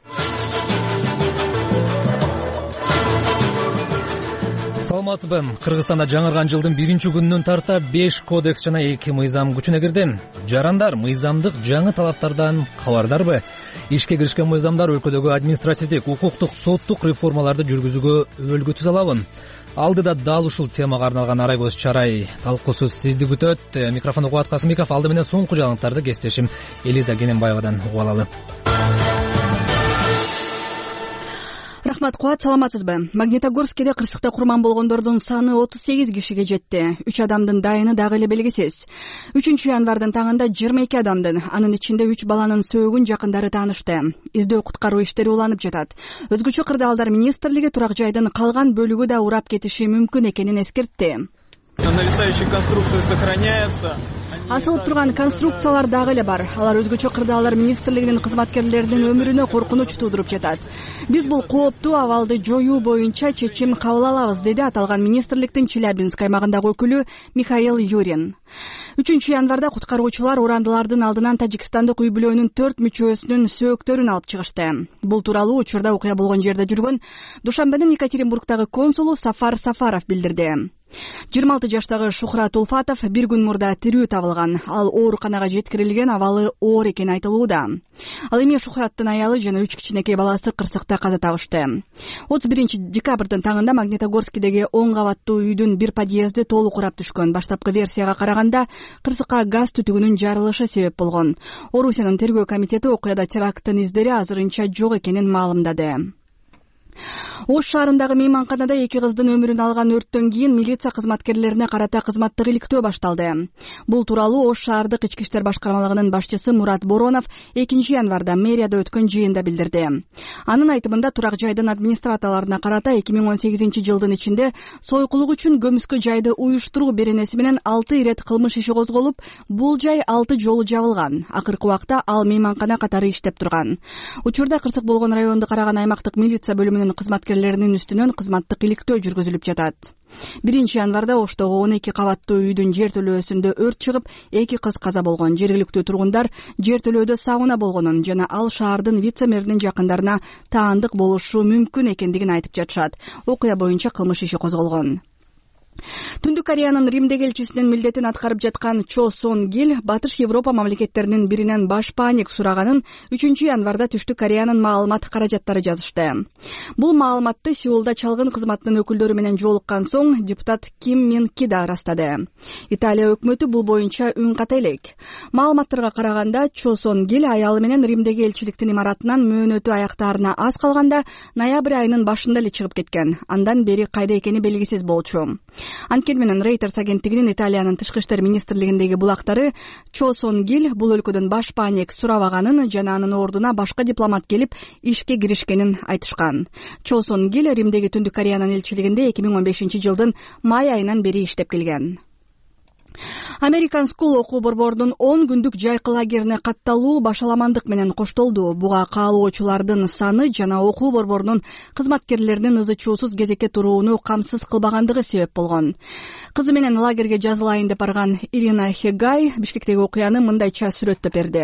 Саламатсызбы? Кыргызстанда жаңырган жылдын 1-күнүнөн тарта 5 кодекс жана 2 мыйзам күчүнө кирди. Жарандар мыйзамдык жаңы талаптардан кабардарбы? Ишке киришкен мыйзамдар өлкөдөгү административдик, укуктук, соттук реформаларды жүргүзүүгө өбөлгө түзө алабы? Алдыда дал ушул темага арналган арай көз чарай талкуусу сизди күтөт. Микрофонду Кубат Касымбеков, алды менен соңку жаңылыктарды кесиптешим Элиза Кененбаевадан угуп алалы. Рахмат, Кубат, саламатсызбы? Магнитогорскиде кырсыкта курман болгондордун саны 38 кишиге жетти. 3 адамдын дайыны дагы эле белгисиз. 3-январдын таңында 22 адамдын, анын ичинде 3 баланын сөөгүн жакындары таанышты. Издөө куткаруу иштери уланып жатат. Өзгөчө кырдаалдар министрлиги турак жайдын калган бөлүгү да урап кетиши мүмкүн экенин эскертти. Нависающие конструкции сохраняются. Асылып турган конструкциялар дагы эле бар. Алар өзгөчө кырдаалдар министрлигинин кызматкерлеринин өмүрүнө коркунуч туудуруп жатат. Биз бул кооптуу абалды жоюу боюнча чечим кабыл алабыз, деди аталган министрликтин Челябинск аймагындагы өкүлү Михаил Юрин. 3-январда куткаруучулар урандылардын алдынан Тажикстандык үй-бүлөнүн 4 мүчөсүнүн сөөктөрүн алып чыгышты. Бул тууралуу учурда окуя болгон жерде жүргөн Душанбенин Екатеринбургдагы консулу Сафар Сафаров билдирди. 26 жаштагы Шухрат Улфатов бир күн мурда тирүү табылган. Ал ооруканага жеткирилген, абалы оор экени айтылууда. Ал эми Шухраттын аялы жана 3 кичинекей баласы кырсыкта каза табышты. 31 декабрдын таңында Магнитогорскидеги 10 кабаттуу үйдүн бир подъезди толук урап түшкөн. Баштапкы версияга караганда кырсыкка газ түтүгүнүн жарылышы себеп болгон. Орусиянын тергөө комитети окуяда теракттын издери азырынча жок экенин маалымдады. Ош шаарындагы мейманканада 2 кыздын өмүрүн алган өрттөн кийин милиция кызматкерлерине карата кызматтык иликтөө башталды. Бул тууралуу Ош шаардык ички иштер башкармалыгынын башчысы Мурат Боронов 2-январда мэрияда өткөн жыйында билдирди. Анын айтымында турак жайдын администраторлоруна карата 2018-жылдын ичинде сойкулук үчүн көмүскө жайды уюштуруу беренеси менен 6 ирет кылмыш иши козголуп, бул жай 6 жолу жабылган. Акыркы убакта ал мейманкана катары иштеп турган. Учурда кырсык болгон районду караган аймактык милиция бөлүмүнүн кызматкерлеринин үстүнөн кызматтык иликтөө жүргүзүлүп жатат. 1-январда Оштогу 12 кабаттуу үйдүн жертөлөөсүндө өрт чыгып, 2 кыз каза болгон. Жергиликтүү тургундар жертөлөөдө сауна болгонун жана ал шаардын вице-мэринин жакындарына таандык болушу мүмкүн экендигин айтып жатышат. Окуя боюнча кылмыш иши козголгон. Түндүк Кореянын Римдеги элчисинин милдетин аткарып жаткан Чо Сон Гил Батыш Европа мамлекеттеринин биринен баш паник сураганын 3-январда Түштүк Кореянын маалымат каражаттары жазышты. Бул маалыматты Сеулда чалгын кызматынын өкүлдөрү менен жолуккан соң депутат Ким Мин Ки да ырастады. Италия өкмөтү бул боюнча үн ката элек. Маалыматтарга караганда Чо Сон Гил аялы менен Римдеги элчиликтин имаратынан мөөнөтү аяктаарына аз калганда ноябрь айынын башында эле чыгып кеткен. Андан бери кайда экени белгисиз болчу. Анткени менен Reuters агенттигинин Италиянын тышкы иштер министрлигиндеги булактары Чо Сон Гил бул өлкөдөн баш паник сурабаганын жана анын ордуна башка дипломат келип ишке киришкенин айтышкан. Чо Сон Гил Римдеги Түндүк Кореянын элчилигинде 2015-жылдын май айынан бери иштеп келген. American School окуу борборунун 10 күндүк жайкы лагерине катталуу башаламандык менен коштолду. Буга каалоочулардын саны жана окуу борборунун кызматкерлеринин ызы-чуусуз кезекке турууну камсыз кылбагандыгы себеп болгон. Кызы менен лагерге жазылайын деп барган Ирина Хегай Бишкектеги окуяны мындайча сүрөттөп берди.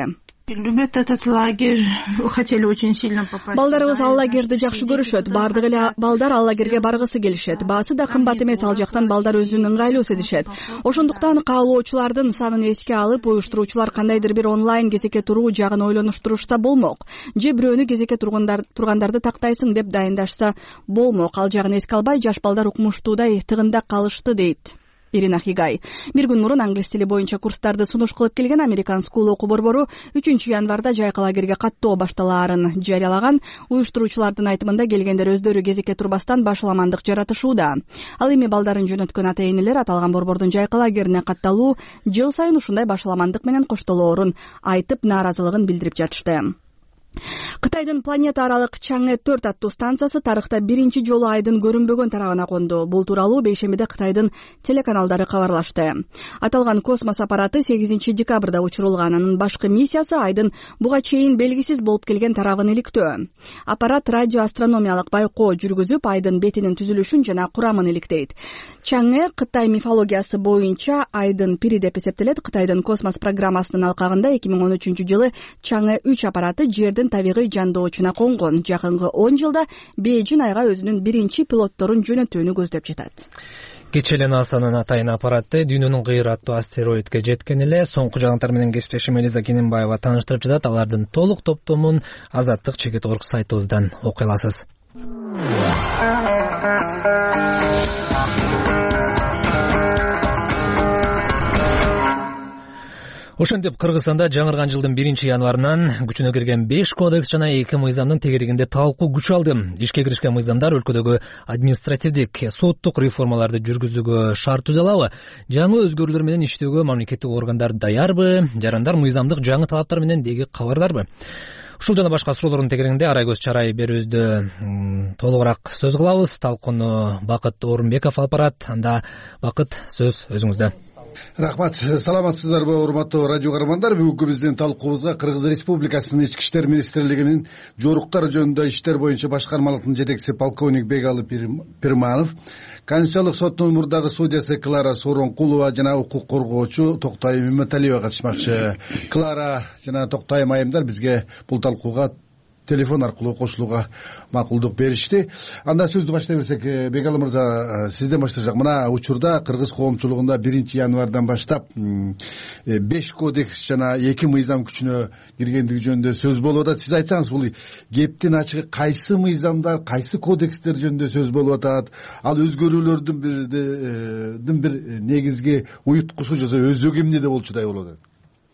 Любят этот лагерь, хотели очень сильно попасть. Балдарыбыз ал лагерди жакшы көрүшөт. Бардык эле балдар ал лагерге баргысы келишет. Баасы да кымбат эмес, ал жактан балдар өзүнүн ыңгайлуу сезишет. Ошондуктан каалоочулардын санын эске алып, уюштуруучулар кандайдыр бир онлайн кезекке туруу жагын ойлонуштурушса болмок. Же бирөөнү кезекке тургандарды тактайсың деп дайындашса болмок. Ал жагын эске албай, жаш балдар укмуштуудай тыгында калышты дейт Ирина Хигай. Бир күн мурун англис тили боюнча курстарды сунуш кылып келген American School окуу борбору 3 январда жайкы лагерге каттоо башталаарын жарыялаган. Уюштуруучулардын айтымында келгендер өздөрү кезекке турбастан башаламандык жаратышууда. Ал эми балдарын жөнөткөн ата-энелер аталган борбордун жайкы лагерине катталуу жыл сайын ушундай башаламандык менен коштолоорун айтып, нааразылыгын билдирип жатышты. Кытайдын планета аралык Чаңэ 4 аттуу станциясы тарыхта биринчи жолу айдын көрүнбөгөн тарабына конду. Бул тууралуу бейшембиде Кытайдын телеканалдары кабарлашты. Аталган космос аппараты 8 декабрда учурулган. Анын башкы миссиясы айдын буга чейин белгисиз болуп келген тарабын иликтөө. Аппарат радиоастрономиялык байкоо жүргүзүп, айдын бетинин түзүлүшүн жана курамын иликтейт. Чаңэ Кытай мифологиясы боюнча айдын пири деп эсептелет. Кытайдын космос программасынын алкагында 2013-жылы Чаңэ 3 аппараты жердин табигый жандоочуна конгон. Жакынкы 10 жылда Бейжин айга өзүнүн биринчи пилотторун жөнөтүүнү көздөп жатат. Кечээ эле НАСАнын атайын аппараты дүйнөнүн кыйыр аттуу астероидке жеткен эле. Соңку жаңылыктар менен кесиптешим Элиза Кененбаева тааныштырып жатат. Алардын толук топтомун Азаттык Чекит.org сайтыбыздан окуй аласыз. Ошентип Кыргызстанда жаңырган жылдын 1-январынан күчүнө кирген 5 кодекс жана 2 мыйзамдын тегерегинде талкуу күч алды. Ишке киришкен мыйзамдар өлкөдөгү административдик, соттук реформаларды жүргүзүүгө шарт түзө алабы? Жаңы өзгөрүүлөр менен иштөөгө мамлекеттик органдар даярбы? Жарандар мыйзамдык жаңы талаптар менен деги кабардарбы? Ушул жана башка суроолордун тегерегинде Арайгөз Чарай берүүбүздө толугураак сөз кылабыз. Талкууну Бакыт Орунбеков алып барат. Анда Бакыт, сөз өзүңүздө. Рахмат. Саламатсыздарбы, урматтуу радио каармандар? Бүгүнкү биздин талкуубузга Кыргыз Республикасынын Ички иштер министрлигинин жоруктар жөнүндө иштер боюнча башкармалыктын жетекчиси полковник Бегалы Пирманов, Конституциялык соттун мурдагы судьясы Клара Соронкулова жана укук коргоочу Токтайым Иматалиева катышмакчы. Клара жана Токтайым айымдар бизге бул талкууга телефон аркылуу кошулууга макулдук беришти. Анда сөздү баштай берсек, Бегалы мырза, сизден баштасак. Мына учурда кыргыз коомчулугунда 1-январдан баштап 5 кодекс жана 2 мыйзам күчүнө киргендиги жөнүндө сөз болуп атат. Сиз айтсаңыз, бул кептин ачыгы кайсы мыйзамдар, кайсы кодекстер жөнүндө сөз болуп атат? Ал өзгөрүүлөрдүн бир негизги уюткусу жаса өзөгү эмнеде болчудай болуп атат?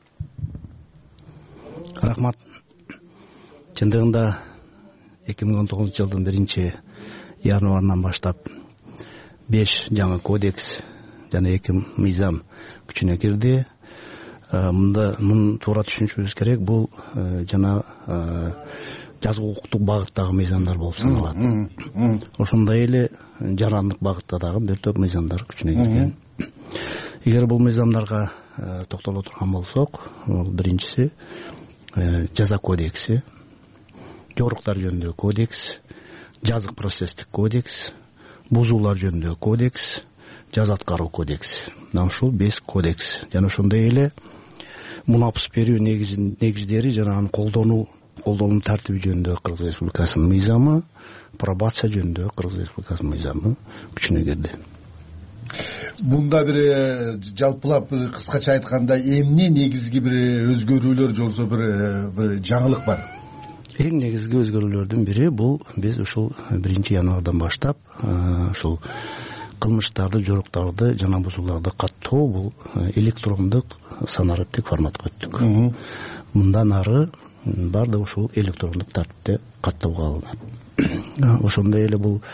Рахмат. Чындыгында 2019 жылдын 1-январынан баштап 5 жаңы кодекс жана 2 мыйзам күчүнө кирди. Мунун туура түшүнүшүбүз керек, бул жана жазгы укуктук багыттагы мыйзамдар болуп саналат. Ошондой эле жарандык багытта дагы бир топ мыйзамдар күчүнө кирген. Эгер бул мыйзамдарга токтоло турган болсок, биринчиси жаза кодекси, жоруктар жөнүндө кодекс, жазык процесстик кодекс, бузуулар жөнүндө кодекс, жаза аткаруу кодекс. Мына ушул 5 кодекс. Жана ошондой эле мунапыс берүү негиздери жана анын колдонуу тартиби жөнүндө Кыргыз Республикасынын мыйзамы, пробация жөнүндө Кыргыз Республикасынын мыйзамы күчүнө кирди. Мында бир жалпылап кыскача айтканда эмне негизги бир өзгөрүүлөр жолсо бир жаңылык бар? Эң негизги өзгөрүүлөрдүн бири бул биз ушул 1-январдан баштап ушул кылмыштарды, жоруктарды жана бузууларды каттоо бул электрондук санариптик форматка өттүк. Мындан ары баардыгы ушул электрондук тартипте каттоого алынат. Ошондой эле бул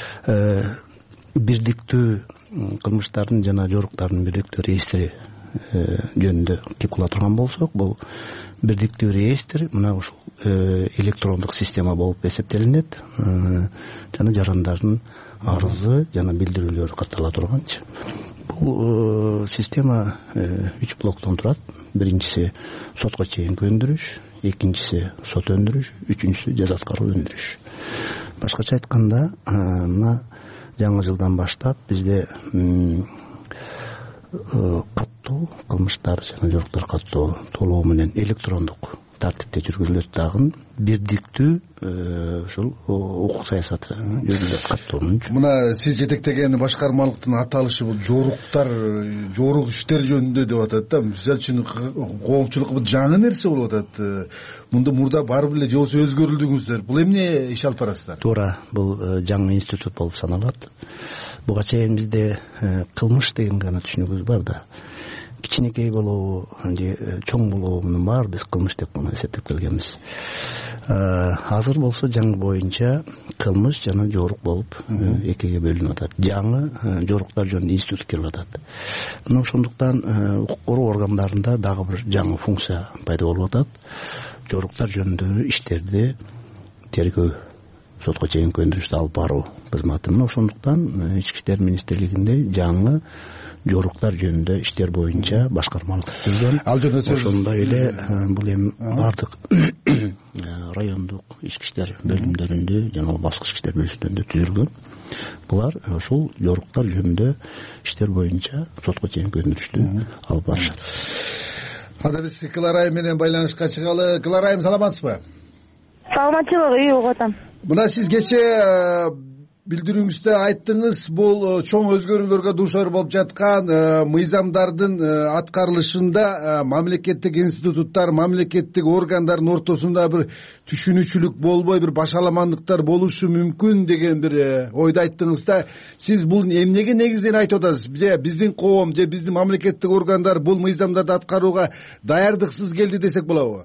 бирдиктүү кылмыштардын жана жоруктардын бирдиктүү реестри жөнүндө кеп кыла турган болсок, бул бирдиктүү реестр мына ушул электрондук система болуп эсептелинет. Жана жарандардын арызы жана билдирүүлөрү каттала турганчы. Бул система 3 блоктон турат. Биринчиси сотко чейинки өндүрүш, экинчиси сот өндүрүш, үчүнчүсү жаза аткаруу өндүрүш. Башкача айтканда, мына жаңы жылдан баштап бизде каттоо, кылмыштар жана жоруктар каттоо толугу менен электрондук тартипте жүргүзүлөт дагы бирдиктүү ушул укук саясаты жөнүндө каттоонун. Мына сиз жетектеген башкармалыктын аталышы бул жорук иштер жөнүндө деп атат да. Мисалы үчүн коомчулукка бул жаңы нерсе болуп атат. Мурда бар беле же болбосо өзгөрүлдүңүздөр. Бул эмне иш алып барасыздар? Туура, бул жаңы институт болуп саналат. Буга чейин бизде кылмыш деген гана түшүнүгүбүз бар да. Кичинекей болобу же чоң болобу мунун баары биз кылмыш деп гана эсептеп келгенбиз. Азыр болсо жаңы боюнча кылмыш жана жорук болуп экиге бөлүнүп атат. Жаңы жоруктар жөнүндө институт кирип атат. Мына ошондуктан укук коргоо органдарында дагы бир жаңы функция пайда болуп атат. Жоруктар жөнүндө иштерди тергөө, сотко чейинки өндүрүштү алып баруу кызматы. Мына ошондуктан Ички иштер министрлигинде жаңы жоруктар жөнүндө иштер боюнча башкармалык түзүлгөн. Ал жөнүндө ошондой эле бул эми бардык райондук ички иштер бөлүмдөрүндө жана башкы ички иштер бөлүмдөрүндө түзүлгөн. Булар ошол жоруктар жөнүндө иштер боюнча сотко чейинки өндүрүштү алып барышат. Анда биз Клара Айым менен байланышка чыгалы. Клара Айым, саламатсызбы? Саламатчылык, үй угатам. Мына сиз кечээ билдирүүңүздө айттыңыз, бул чоң өзгөрүүлөргө дуушар болуп жаткан мыйзамдардын аткарылышында мамлекеттик институттар, мамлекеттик органдардын ортосунда бир түшүнүүчүлүк болбой, бир башаламандыктар болушу мүмкүн деген бир ойду айттыңыз да. Сиз бул эмнеге негизден айтып атасыз? Же биздин коом, же биздин мамлекеттик органдар бул мыйзамдарды аткарууга даярдыксыз келди десек болобу?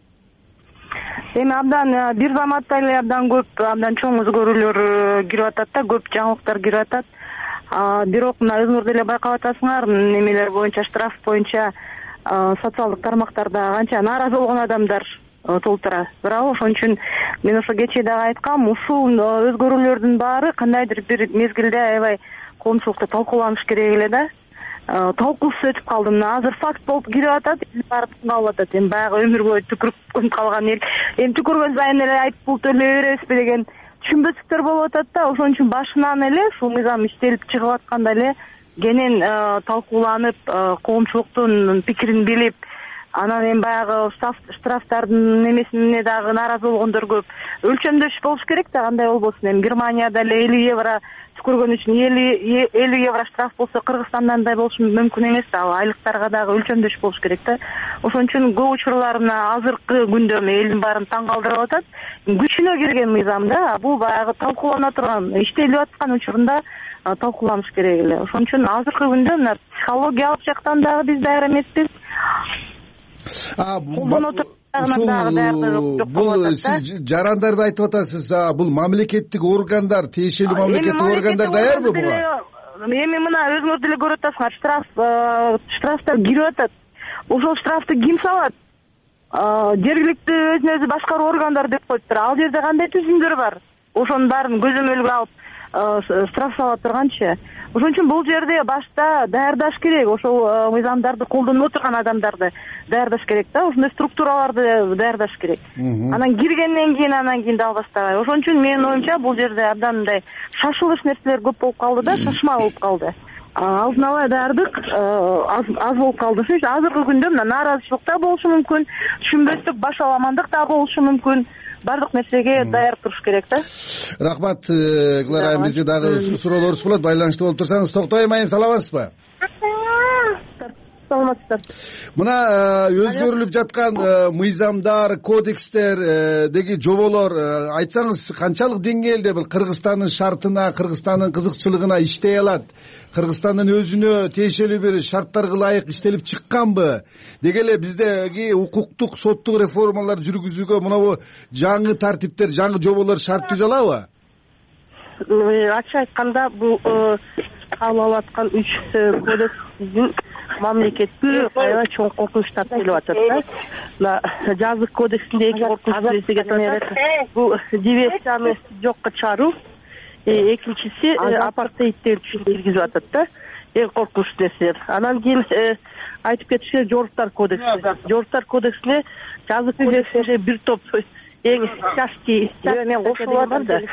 Эми абдан бир заматта эле абдан көп, абдан чоң өзгөрүүлөр кирип атат да, көп жаңылыктар кирип атат. Бирок мына өзүңөр деле байкап атасыңар, немелер боюнча, штраф боюнча социалдык тармактарда канча нааразы болгон адамдар толтура. Бирок ошон үчүн мен ошо кечээ дагы айткам, ушул өзгөрүүлөрдүн баары кандайдыр бир мезгилде аябай коомчулукта талкууланыш керек эле да. Талкуусуз өтүп калды. Мына азыр факт болуп кирип атат, барып калып атат. Эми баягы өмүр бою түкүрүп калган эми түкүргөн сайын эле айтып бул төлөй беребизби деген түшүнбөстүктөр болуп атат да. Ошон үчүн башынан эле ушул мыйзам иштелип чыгып атканда эле кенен талкууланып, коомчулуктун пикирин билип, анан эми баягы штрафтардын немесине дагы нааразы болгондор көп. Өлчөмдөш болуш керек да, кандай болбосун. Эми Германияда эле 50 евро түкүргөн үчүн 50 евро штраф болсо, Кыргызстанда андай болушу мүмкүн эмес да. Айлыктарга дагы өлчөмдөш болуш керек да. Ошон үчүн көп учурлар мына азыркы күндө элдин баарын таң калтырып атат. Күчүнө кирген мыйзам да, бул баягы талкуулана турган, иштелип аткан учурунда талкууланыш керек эле. Ошон үчүн азыркы күндө мына психологиялык жактан дагы биз даяр эмеспиз. Бул сиз жарандарды айтып атасыз, бул мамлекеттик органдар, тиешелүү мамлекеттик органдар даярбы буга? Эми мына өзүңөр деле көрүп атасыңар, штрафтар кирип атат. Ошол штрафты ким салат? Жергиликтүү өзүн өзү башкаруу органдары деп коюптур. Ал жерде кандай түзүмдөр бар? Ошонун баарын көзөмөлгө алып штраф сала турганчы. Ошон үчүн бул жерде башта даярдаш керек, ошол мыйзамдарды колдонуп отурган адамдарды даярдаш керек да, ошондой структураларды даярдаш керек. Анан киргенден кийин далбастабай. Ошон үчүн менин оюмча бул жерде абдан мындай шашылыш нерселер көп болуп калды да, шашма болуп калды. Алдын ала даярдык аз болуп калды. Ошон үчүн азыркы күндө мына нааразычылык да болушу мүмкүн, түшүнбөстүк, башаламандык да болушу мүмкүн. Бардык нерсеге даяр туруш керек да. Рахмат, Клара Айым. Бизде дагы суроолорубуз болот, байланышта болуп турсаңыз. Токтойм Айым, саламатсызбы? Саламатсыздар. Мына өзгөрүлүп жаткан мыйзамдар, кодекстердеги жоболор айтсаңыз канчалык деңгээлде бул Кыргызстандын шартына, Кыргызстандын кызыкчылыгына иштей алат? Кыргызстандын өзүнө тиешелүү бир шарттарга ылайык иштелип чыкканбы? Деги эле биздеги укуктук, соттук реформалар жүргүзүүгө мына жаңы тартиптер, жаңы жоболор шарт түзө алабы? Ачык айтканда бул кабыл алып аткан 3 кодекстин мамлекетке аябай чоң коркунучтар келип атат да. Мына жазык кодексинде эки коркунуч нерсеге таанат. Бул диверсияны жокко чыгаруу, экинчиси апартеидтеги түшүн киргизип атат да. Эң коркунучтуу нерселер. Анан кийин айтып кетишке жоруктар кодекси. Жоруктар кодексине жазык кодексинде бир топ эң тяжкий мен кошулуп бар да.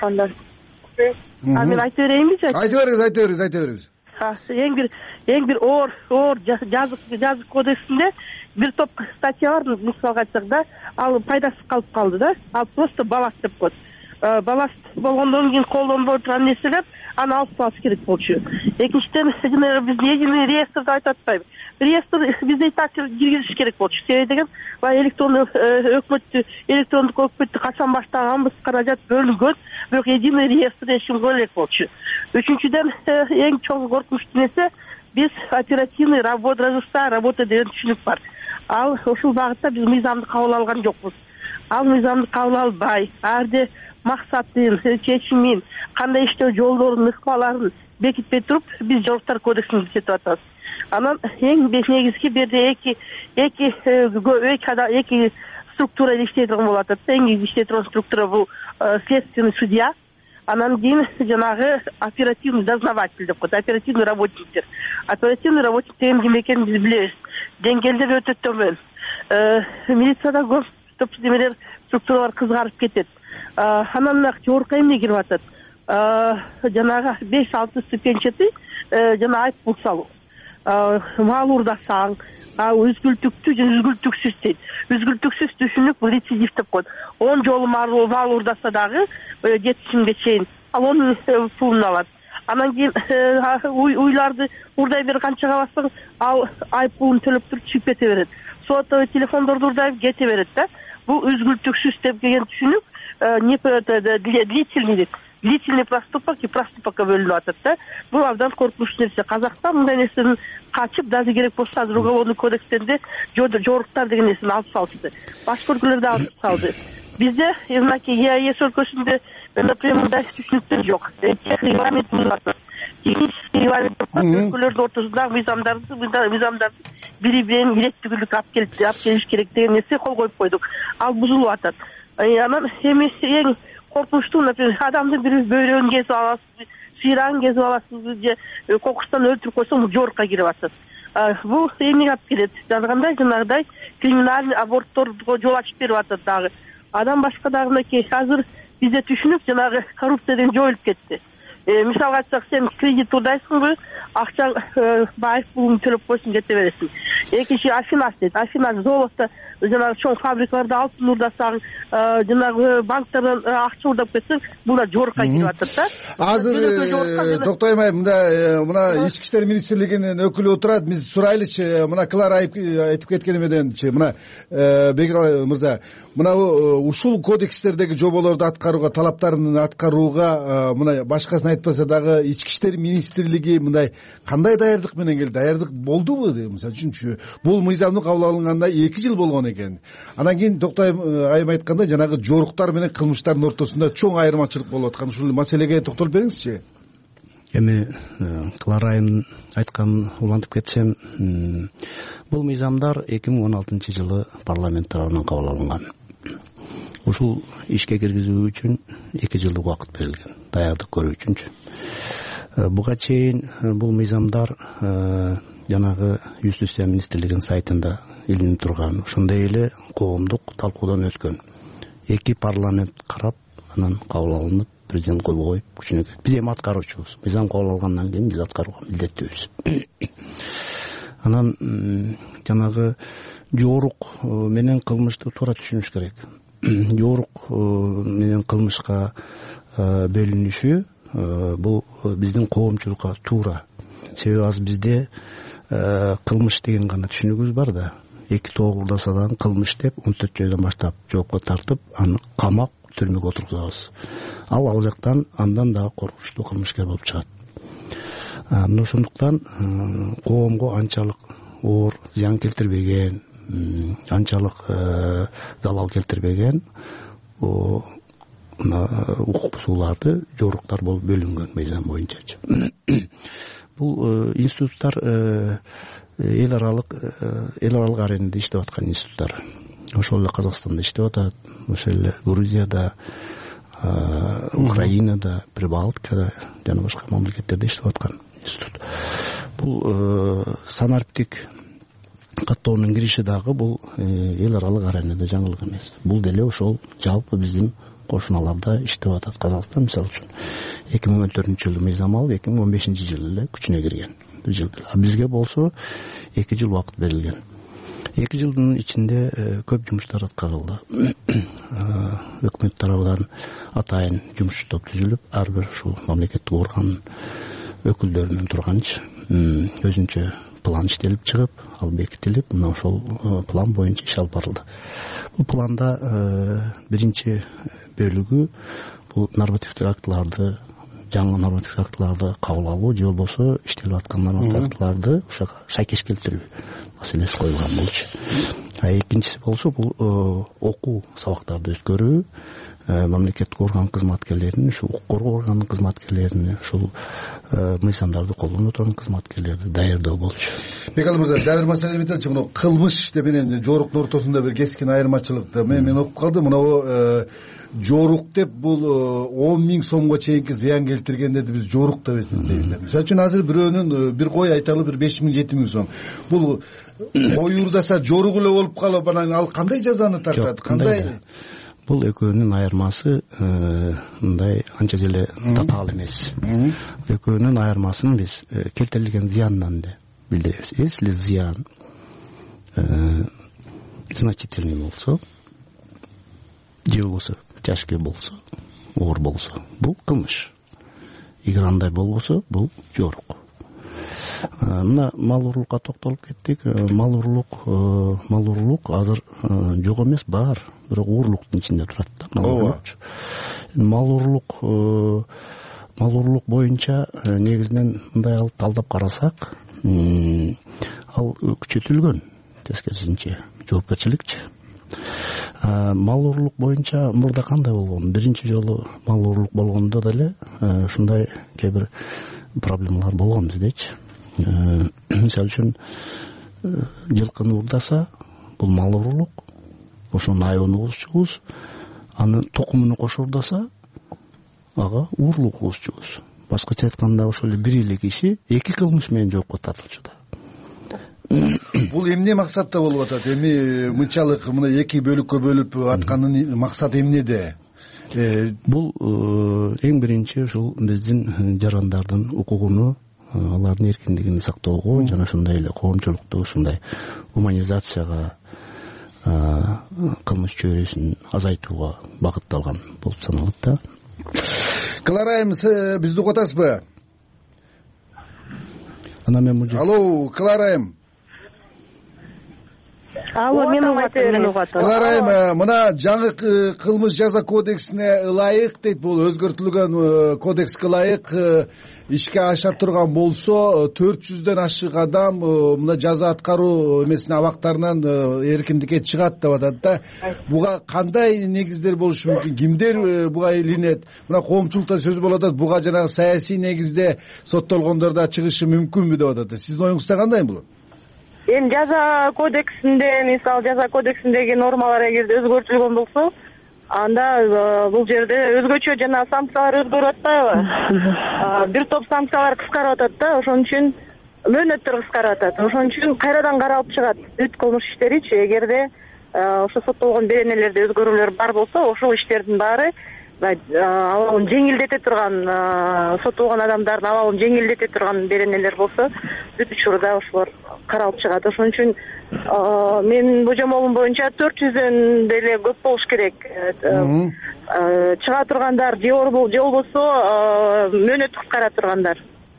Мен айтып берейинби? Айта бериңиз. Эң бир оор жазык кодексинде бир топ статья бар, мисалга айтсак да, ал пайдасыз калып калды да, ал просто балласт деп коет. Балласт болгондон кийин колдонбой турган нерселер аны алып салыш керек болчу. Экинчиден, биз единый реестрди айтып атпайбы. Реестр бизде и так киргизиш керек болчу. Себеби деген, баягы электрондук өкмөттү качан баштаганбыз, каражат бөлүнгөн, бирок единый реестр эч кимге элек болчу. Үчүнчүдөн, эң чоң коркунучтуу нерсе, биз оперативный работа деген түшүнүк бар. Ал ушул багытта биз мыйзамды кабыл алган жокпуз. Ал мыйзамды кабыл албай, арде максатын, чечимин, кандай иштөө жолдорун, ыкмаларын бекитпей туруп, биз Жоруктар кодексин түзүп атабыз. Анан эң негизги берде эки структура иштей турган болуп атат. Эң иштей турган структура бул следственный судья, анан кийин жанагы оперативный дознаватель деп коет, оперативный работниктер. Оперативный работник деген ким экенин биз билебиз. Деңгээлдери өтө төмөн. Милицияда көп немелер, структуралар кызгарып кетет. Анан жогорку эмне кирип атат? Жанагы 5-6 ступенчатый жана айыппул салуу. Мал урдасаң, үзгүлтүктүү жана үзгүлтүксүз дейт. Үзгүлтүксүз түшүнүк рецидив деп коет. 10 жолу мал урдаса дагы жетишимге чейин ал онун пулун алат. Анан кийин уйларды урдай бер канча каласаң, ал айыппулун төлөп туруп чыгып кете берет. Сотовый телефондорду урдайып кете берет да. Бул үзгүлтүксүз деп келген түшүнүк длительный проступок и проступокко бөлүнүп атат да. Бул абдан коркунучтуу нерсе. Казакстан мындай нерседен качып, даже керек болсо азыр уголовный кодекстен жоруктар деген нерсени алып салышты. Башка өлкөлөрдө алып салды. Бизде мынакей ЕАЭС өлкөсүндө например мындай түшүнүктөр жок. Регламент бар. Өлкөлөрдүн ортосундагы мыйзамдарды бири-бирин иреттүүлүк алып келиш керек деген нерсе кол коюп койдук. Ал бузулуп атат. Анан эң коркунучтуу, например, адамдын бири бөйрөгүн кесип аласыз, сыйрагын кесип аласыз же кокустан өлтүрүп койсоң, бул жорукка кирип атат. Бул эмнеге алып келет? Жанагындай криминалдык абортторго жол ачып берип атат дагы. Адам башка дагы мынакей азыр бизде түшүнүк жанагы коррупция деген жоюлуп кетти. Мисалга айтсак, сен кредит урдайсыңбы, акчаң байып пулун төлөп койсуң, кете бересиң. Экинчи Афинас дейт. Афинас золото жанагы чоң фабрикаларда алтын урдасаң, жанагы банктардан акча урдап кетсең, буга жорукка кирип атат да. Азыр токтоймай, мына ички иштер министрлигинин өкүлү отурат. Биз сурайлычы, мына Клара айтып кеткенimеденчи, мына Бегал мырза, мына ушул кодекстердеги жоболорду аткарууга, талаптарын аткарууга, мына башкасын айтпаса дагы ички иштер министрлиги мындай кандай даярдык менен келди? Даярдык болдубу? Мисалы үчүнчү, бул мыйзамдын кабыл алынганда 2 жыл болгон экен. Анан кийин айым айткандай, жанагы жоруктар менен кылмыштардын ортосунда чоң айырмачылык болуп аткан ушул маселеге токтолуп бериңизчи. Эми Клара айым айтканын улантып кетсем, бул мыйзамдар 2016 жылы парламент тарабынан кабыл алынган. Ушул ишке киргизүү үчүн 2 жылдык убакыт берилген, даярдык көрүү үчүнчү. Буга чейин бул мыйзамдар жанагы Юстиция министрлигинин сайтында илинип турган, ошондой эле коомдук талкуудан өткөн. 2 парламент карап, анан кабыл алынып, президент кол коюп, күчүнө кирет. Биз эми аткаруучубуз. Мыйзам кабыл алгандан кийин биз аткарууга милдеттүүбүз. Анан жанагы жорук менен кылмышты туура түшүнүш керек. Жорук менен кылмышка бөлүнүшү бул биздин коомчулукка туура. Себеби азыр бизде кылмыш деген гана түшүнүгүбүз бар да. 2 тоок урдаса дагы кылмыш деп 14 жойдон баштап жоопко тартып, аны камап, түрмөгө отургузабыз. Ал жактан андан дагы коркунучтуу кылмышкер болуп чыгат. Мына ошондуктан коомго анчалык оор зыян келтирбеген, анчалык залал келтирбеген укук бузууларды жоруктар болуп бөлүнгөн мыйзам боюнчачы. Бул институттар эл аралык аренада иштеп аткан институттар. Ошол эле Казакстанда иштеп атат, ошол эле Грузияда, Украинада, Прибалтикада жана башка мамлекеттерде иштеп аткан институт. Бул санариптик каттоонун кириши дагы бул эл аралык аренада жаңылык эмес. Бул деле ошол жалпы биздин кошуналарда иштеп атат. Казакстан мисалы үчүн 2014-жылы мыйзам алып, 2015-жылы эле күчүнө кирген. 1 жыл. Бизге болсо 2 жыл убакыт берилген. 2 жылдын ичинде көп жумуштар аткарылды. Өкмөт тарабынан атайын жумуш топ түзүлүп, ар бир ушул мамлекеттик орган өкүлдөрүнөн турганчы өзүнчө план иштелип чыгып, ал бекитилип, мына ошол план боюнча иш алып барылды. Бул планда биринчи бөлүгү бул нормативдик актыларды, жаңы нормативдик актыларды кабыл алуу же болбосо иштелип аткан нормативдик актыларды ошого шайкеш келтирүү маселеси коюлган болчу. Экинчиси болсо бул окуу сабактарды өткөрүү, мамлекеттик орган кызматкерлерин, ушу укук коргоо органынын кызматкерлерин, ушул мыйзамдарды колдоно турган кызматкерлерди даярдоо болчу. Бекалы мырза, дагы бир маселе метелчи, мына кылмыш менен жоруктун ортосунда бир кескин айырмачылыкты мен окуп калдым. Мына жорук деп бул 10 000 сомго чейинки зыян келтиргендерди биз жорук деп эсептейбиз. Мисалы үчүн азыр бирөөнүн бир кой айталы бир 5 000 7 000 сом. Бул кой уурдаса жорук эле болуп калып, анан ал кандай жазаны тартат? Кандай? Бул экөөнүн айырмасы мындай анча деле татаал эмес. Экөөнүн айырмасын биз келтирилген зыяндан да билдиребиз. Если зыян значительный болсо, же болбосо тяжкий болсо, оор болсо, бул кылмыш. Эгер андай болбосо, бул жорук. Мына мал уруулукка токтолуп кеттик. Мал уруулук азыр жок эмес, бар, бирок уурлуктун ичинде турат да. Мал уруулук боюнча негизинен мындай алып талдап карасак, ал күчөтүлгөн, тескерисинче жоопкерчиликчи. Мал уруулук боюнча мурда кандай болгон? Биринчи жолу мал уруулук болгондо деле ушундай кээ бир проблемалар болгон биздечи. Мисалы үчүн жылкыны уурдаса, бул мал уруулук, ошонун айыбын угузчубуз, анын тукумуну кошо уурдаса, ага уурлук угузчубуз. Башкача айтканда ошол эле бир эле киши 2 кылмыш менен жоопко тартылчу да. Бул эмне максатта болуп атат? Эми мынчалык мына 2 бөлүккө бөлүп атканын максаты эмнеде? Бул эң биринчи ушул биздин жарандардын укугуну, алардын эркиндигин сактоого жана ошондой эле коомчулукту ушундай гуманизацияга, кылмыш чөйрөсүн азайтууга багытталган болуп саналат да. Клара айым, бизди угуп атасызбы? Алло, Клара айым. Алло, мен угуп атам. Клара айым, мына жаңы кылмыш жаза кодексине ылайык дейт, бул өзгөртүлгөн кодекске ылайык ишке аша турган болсо 400дөн ашык адам мына жаза аткаруу эмесине абактарынан эркиндикке чыгат деп атат да. Буга кандай негиздер болушу мүмкүн? Кимдер буга илинет? Мына коомчулукта сөз болуп атат, буга жанагы саясий негизде соттолгондор да чыгышы мүмкүнбү деп атат. Сиздин оюңузда кандай бул? Эми жаза кодексинде, мисалы жаза кодексиндеги нормалар эгерде өзгөртүлгөн болсо, анда бул жерде өзгөчө жана санкциялар өзгөрүп атпайбы? Бир топ санкциялар кыскарып атат да, ошон үчүн мөөнөттөр кыскарып атат. Ошон үчүн кайрадан каралып чыгат бүт кылмыш иштеричи. Эгерде ошо соттолгон беренелерде өзгөрүүлөр бар болсо, ошол иштердин баары абалын жеңилдете турган, соттолгон адамдардын абалын жеңилдете турган беренелер болсо, бүт учурда ошолор каралып чыгат. Ошон үчүн менин божомолум боюнча 400дөн деле көп болуш керек. Чыга тургандар же болбосо мөөнөт кыскара тургандар.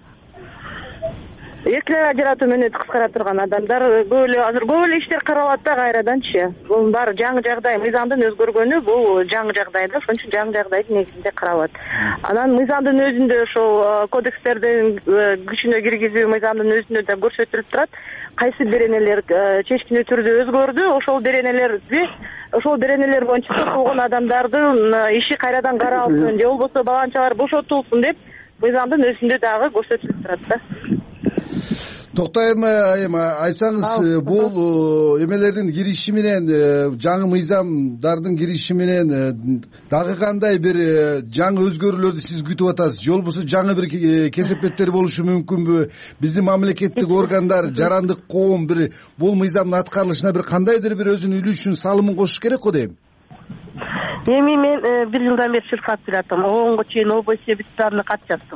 Эркинен ажыратуу мөөнөт кыскара турган адамдар азыр көп эле иштер каралат да кайраданчы. Бул баары жаңы жагдай, мыйзамдын өзгөргөнү бул жаңы жагдай да, ошон үчүн жаңы жагдайдын негизинде каралат. Анан мыйзамдын өзүндө ошол кодекстердин күчүнө киргизүү мыйзамдын өзүндө да көрсөтүлүп турат. Кайсы беренелер чечкиндүү түрдө өзгөрдү, ошол беренелер боюнча соттолгон адамдардын иши кайрадан каралсын, же болбосо баланчалар бошотулсын деп мыйзамдын өзүндө дагы көрсөтүлүп турат да. Токтойм айым, айтсаңыз, бул эмелердин кириши менен, жаңы мыйзамдардын кириши менен дагы кандай бир жаңы өзгөрүүлөрдү сиз күтүп атасыз? Же болбосо жаңы бир кесепеттер болушу мүмкүнбү? Биздин мамлекеттик органдар, жарандык коом бир бул мыйзамдын аткарылышына бир кандайдыр бир өзүнүн үлүшүн, салымын кошуш керек го дейм. Эми мен 1 жылдан бери чуркап келатам. Оонго чейин обой себептерине кат жаздым.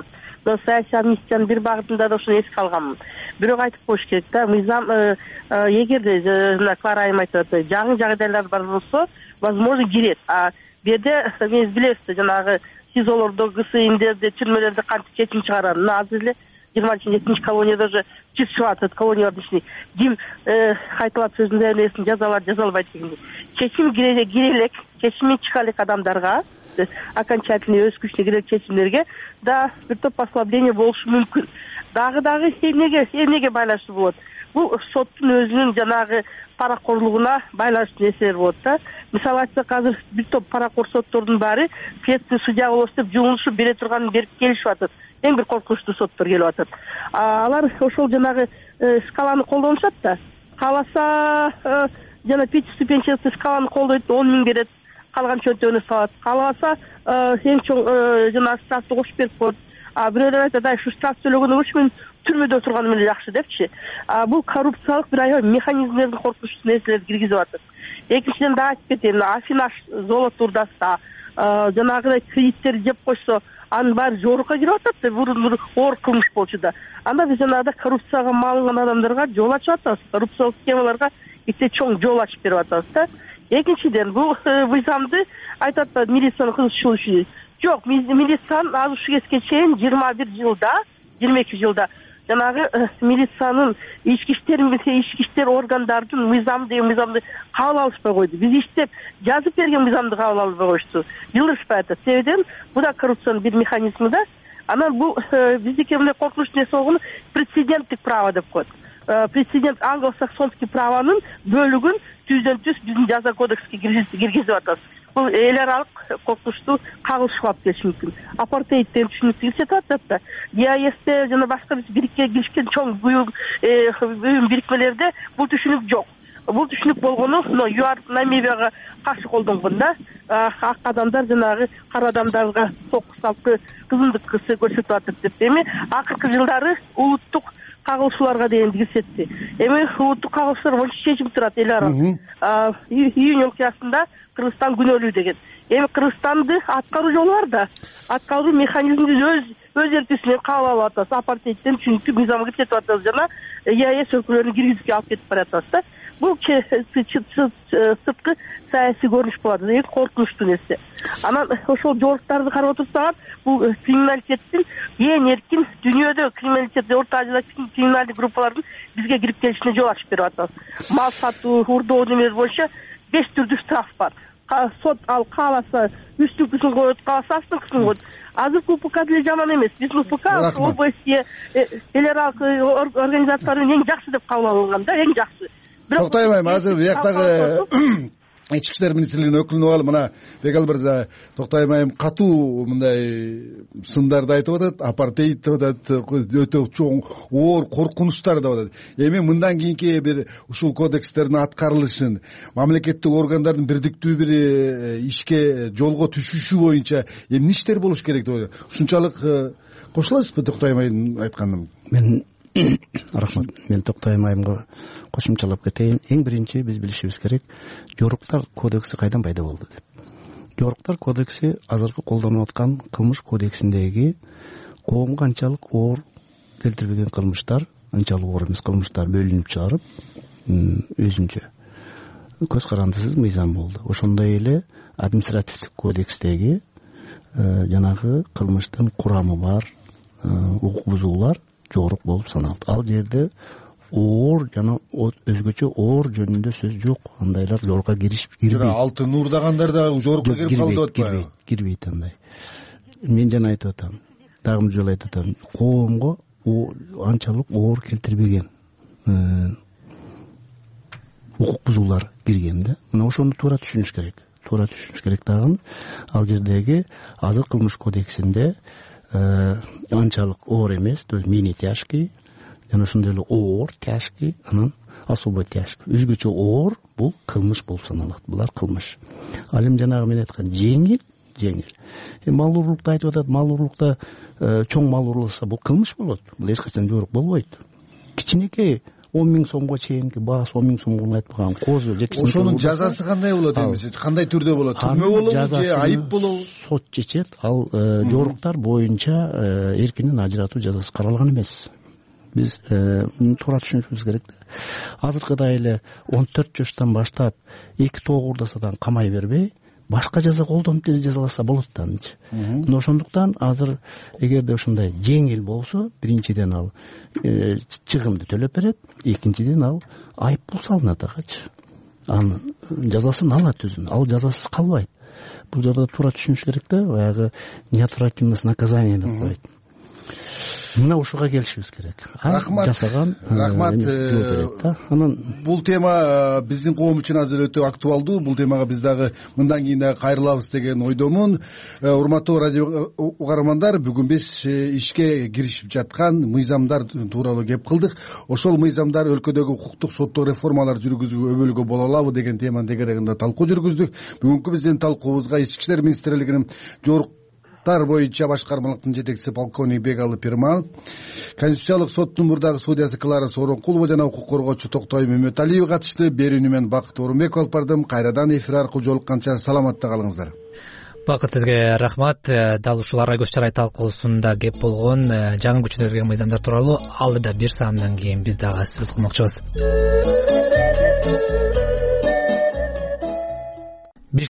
саясий амнистиянын бир багытында да ошону эске алганмын. Бирок айтып коюш керек да, мыйзам эгерде жана Клара айым айтып атат, жаңы жагдайлар бар болсо, возможно кирет. А бу жерде сиз билесиз, жанагы СИЗОлордо, ГСИМдерде, түрмөлөрдө кантип чечим чыгарарын. Азыр эле 27 колонияда уже чыгып атат, колониялардын ичине ким кайталап сөзүн элесин жазалар жазалбайт дегендей. Чечим кире элек, чечими чыга элек адамдарга, окончательный өз күчүнө кире чечимдерге да бир топ послабление болушу мүмкүн. Дагы эмнеге байланыштуу болот? Бул соттун өзүнүн жанагы паракорлугуна байланыштуу нерселер болот да. Мисалы айтсак, азыр бир топ паракор соттордун баары следствие судья болобуз деп жугулушу бере турганын берип келишип атат. Эң бир коркунучтуу соттор келип атат. Алар ошол жанагы скаланы колдонушат да. Кааласа жана 5-ступенчатый скаланы колдойт, 10 000 берет, калган чөнтөгүнө салат. Кааласа эң чоң жанагы штрафты кошуп берип коет. Бирөөлөр айтат, ушу штраф төлөгөнү үчүн түрмөдө отурганым эле жакшы депчи. Бул коррупциялык бир аябай механизмдердин коркунучтуу нерселерди киргизип атат. Экинчиден да айтып кетейин, афинаж золото урдаса, жанагыдай кредиттерди жеп койсо, анын баары жорукка кирип атат да, бул оор кылмыш болчу да. Анда биз жанагыдай коррупцияга малынган адамдарга жол ачып атабыз, коррупциялык схемаларга икте чоң жол ачып берип атабыз да. Экинчиден, бул мыйзамды айтат да, милициянын кызыкчылыгы үчүн. Жок, милициянын азыр ушул кезге чейин 22 жылда жанагы милициянын ички иштер органдардын мыйзамды кабыл алышпай койду. Биз иштеп жазып берген мыйзамды кабыл албай коюшту. Жылдырышпай атат. Себебинен бул да коррупциянын бир механизми да. Анан бул биздики мындай коркунучтуу нерсе болгону прецеденттик право деп коет. Прецедент англосаксонский праванын бөлүгүн түздөн-түз биздин жаза кодекске киргизип атабыз. Бул эл аралык коркунучтуу кагылыш алып келиши мүмкүн. Апартеидтен түшүнүктүү көрсөтүп атат да. ЕАЭСте жана башка киришкен чоң буюм бирикмелерде бул түшүнүк жок. Бул түшүнүк болгону ЮАР Намибияга каршы колдонгон да. Ак адамдар жанагы кара адамдарга сокку салып кызмандык көрсөтүп атат деп. Эми акыркы жылдары улуттук кагылышууларга дейин кирсетти. Эми улуттук кагылышуулар боюнча чечим турат эл аралык. Июнь окуясында Кыргызстан күнөөлүү деген. Эми Кыргызстанды аткаруу жолу бар да. Аткаруу механизмин өз эркисинен кабыл алып атабыз. Апартеидтен түшүнүктүү мыйзамга киргизип атабыз жана ЕАЭС өлкөлөрүн киргизипке алып кетип баратабыз да. Бул сырткы саясий көрүнүш болот. Эң коркунучтуу нерсе. Анан ошол жоруктарды карап отурсаңар, бул криминалитеттин эң эркин дүйнөдө криминалитет Орто Азиядагы криминалдык группалардын бизге кирип келишине жол ачып берип атабыз. Мал сатуу, урдоо немелер боюнча 5 түрдүү штраф бар. Сот ал кааласа үстүнкүсүн коет, кааласа астыңкысын коет. Азыркы УПК деле жаман эмес. Биздин УПК ОБСЕ эл аралык организациялардын эң жакшы деп кабыл алынган да, эң жакшы. Токтойбойм, азыр бияктагы ички иштер министрлигинин өкүлүнү алып, мына Бегал мырза Токтойбайым катуу мындай сындарды айтып атат, апартеид деп атат, өтө чоң оор коркунучтар деп атат. Эми мындан кийинки бир ушул кодекстердин аткарылышын, мамлекеттик органдардын бирдиктүү бир ишке жолго түшүшү боюнча эмне иштер болуш керек деп атат. Ушунчалык кошуласызбы Токтойбайдын айтканына? Мен рахмат. Мен Токтойбайымга кошумчалап кетейин. Эң биринчи биз билишибиз керек, жоруктар кодекси кайдан пайда болду деп. Жоруктар кодекси азыркы колдонуп аткан кылмыш кодексиндеги коомго анчалык оор келтирбеген кылмыштар, анчалык оор эмес кылмыштар бөлүнүп чыгарып, өзүнчө көз карандысыз мыйзам болду. Ошондой эле административдик кодекстеги жанагы кылмыштын курамы бар укук бузуулар жорук болуп саналат. Ал жерде оор жана өзгөчө оор жөнүндө сөз жок. Андайлар жорукка кирбейт. Алтын уурдагандар да жорукка кирип калды деп атпайбы? Кирбейт андай. Мен жана айтып атам, дагы бир жолу айтып атам, коомго анчалык оор келтирбеген укук бузуулар кирген да. Мына ошону туура түшүнүш керек дагы. Ал жердеги азыр кылмыш кодексинде анчалык оор эмес, то есть менее тяжкий, жана ошондой эле оор, тяжкий, анан особо тяжкий. Өзгөчө оор бул кылмыш болуп саналат. Булар кылмыш. Ал эми жанагы мен айткан жеңил. Мал урурлукту айтып атат, мал урурлукта чоң мал урурласа бул кылмыш болот. Бул эч качан жорук болбойт. Кичинекей 10 000 сомго чейинки баасы 10 000 сомго айтпаган козу же кичине ошонун жазасы кандай болот эмесе, кандай түрдө болот? Түрмө болобу же айып болобу? Сот чечет. Ал жоруктар боюнча эркинен ажыратуу жазасы каралган эмес. Биз туура түшүнүшүбүз керек да. Азыркыдай эле 14 жаштан баштап 2 тогурдасадан камай бербей, башка жаза колдонуп деле жазаласа болот да анчы. Ошондуктан азыр эгерде ушундай жеңил болсо, биринчиден ал чыгымды төлөп берет, экинчиден ал айып пул салынат агачы. Анын жазасын алат өзүн, ал жазасыз калбайт. Бул жерде туура түшүнүш керек да, баягы неотвратимость наказания деп коет. Мына ушуга келишибиз керек. Жасаган рахмат. Анан бул тема биздин коом үчүн азыр өтө актуалдуу. Бул темага биз дагы мындан кийин дагы кайрылабыз деген ойдомун. Урматтуу радио угармандар, бүгүн биз ишке киришип жаткан мыйзамдар тууралуу кеп кылдык. Ошол мыйзамдар өлкөдөгү укуктук соттук реформалар жүргүзүүгө өбөлгө боло алабы деген теманын тегерегинде талкуу жүргүздүк. Бүгүнкү биздин талкуубузга Ички иштер министрлигинин боюнча башкармалыктын жетекчиси полковник Бегалы Пирманов, Конституциялык соттун мурдагы судьясы Клара Сооронкулова жана укук коргоочу Токтой Мөмөталиев катышты. Берүүнү мен Бакыт Орунбеков алып бардым. Кайрадан эфир аркылуу жолукканча саламатта калыңыздар. Бакыт, сизге рахмат. Дал ушул ара көз чарай талкуусунда кеп болгон жаңы күчүнө мыйзамдар тууралуу алдыда бир саамдан кийин биз дагы сөз кылмакчыбыз.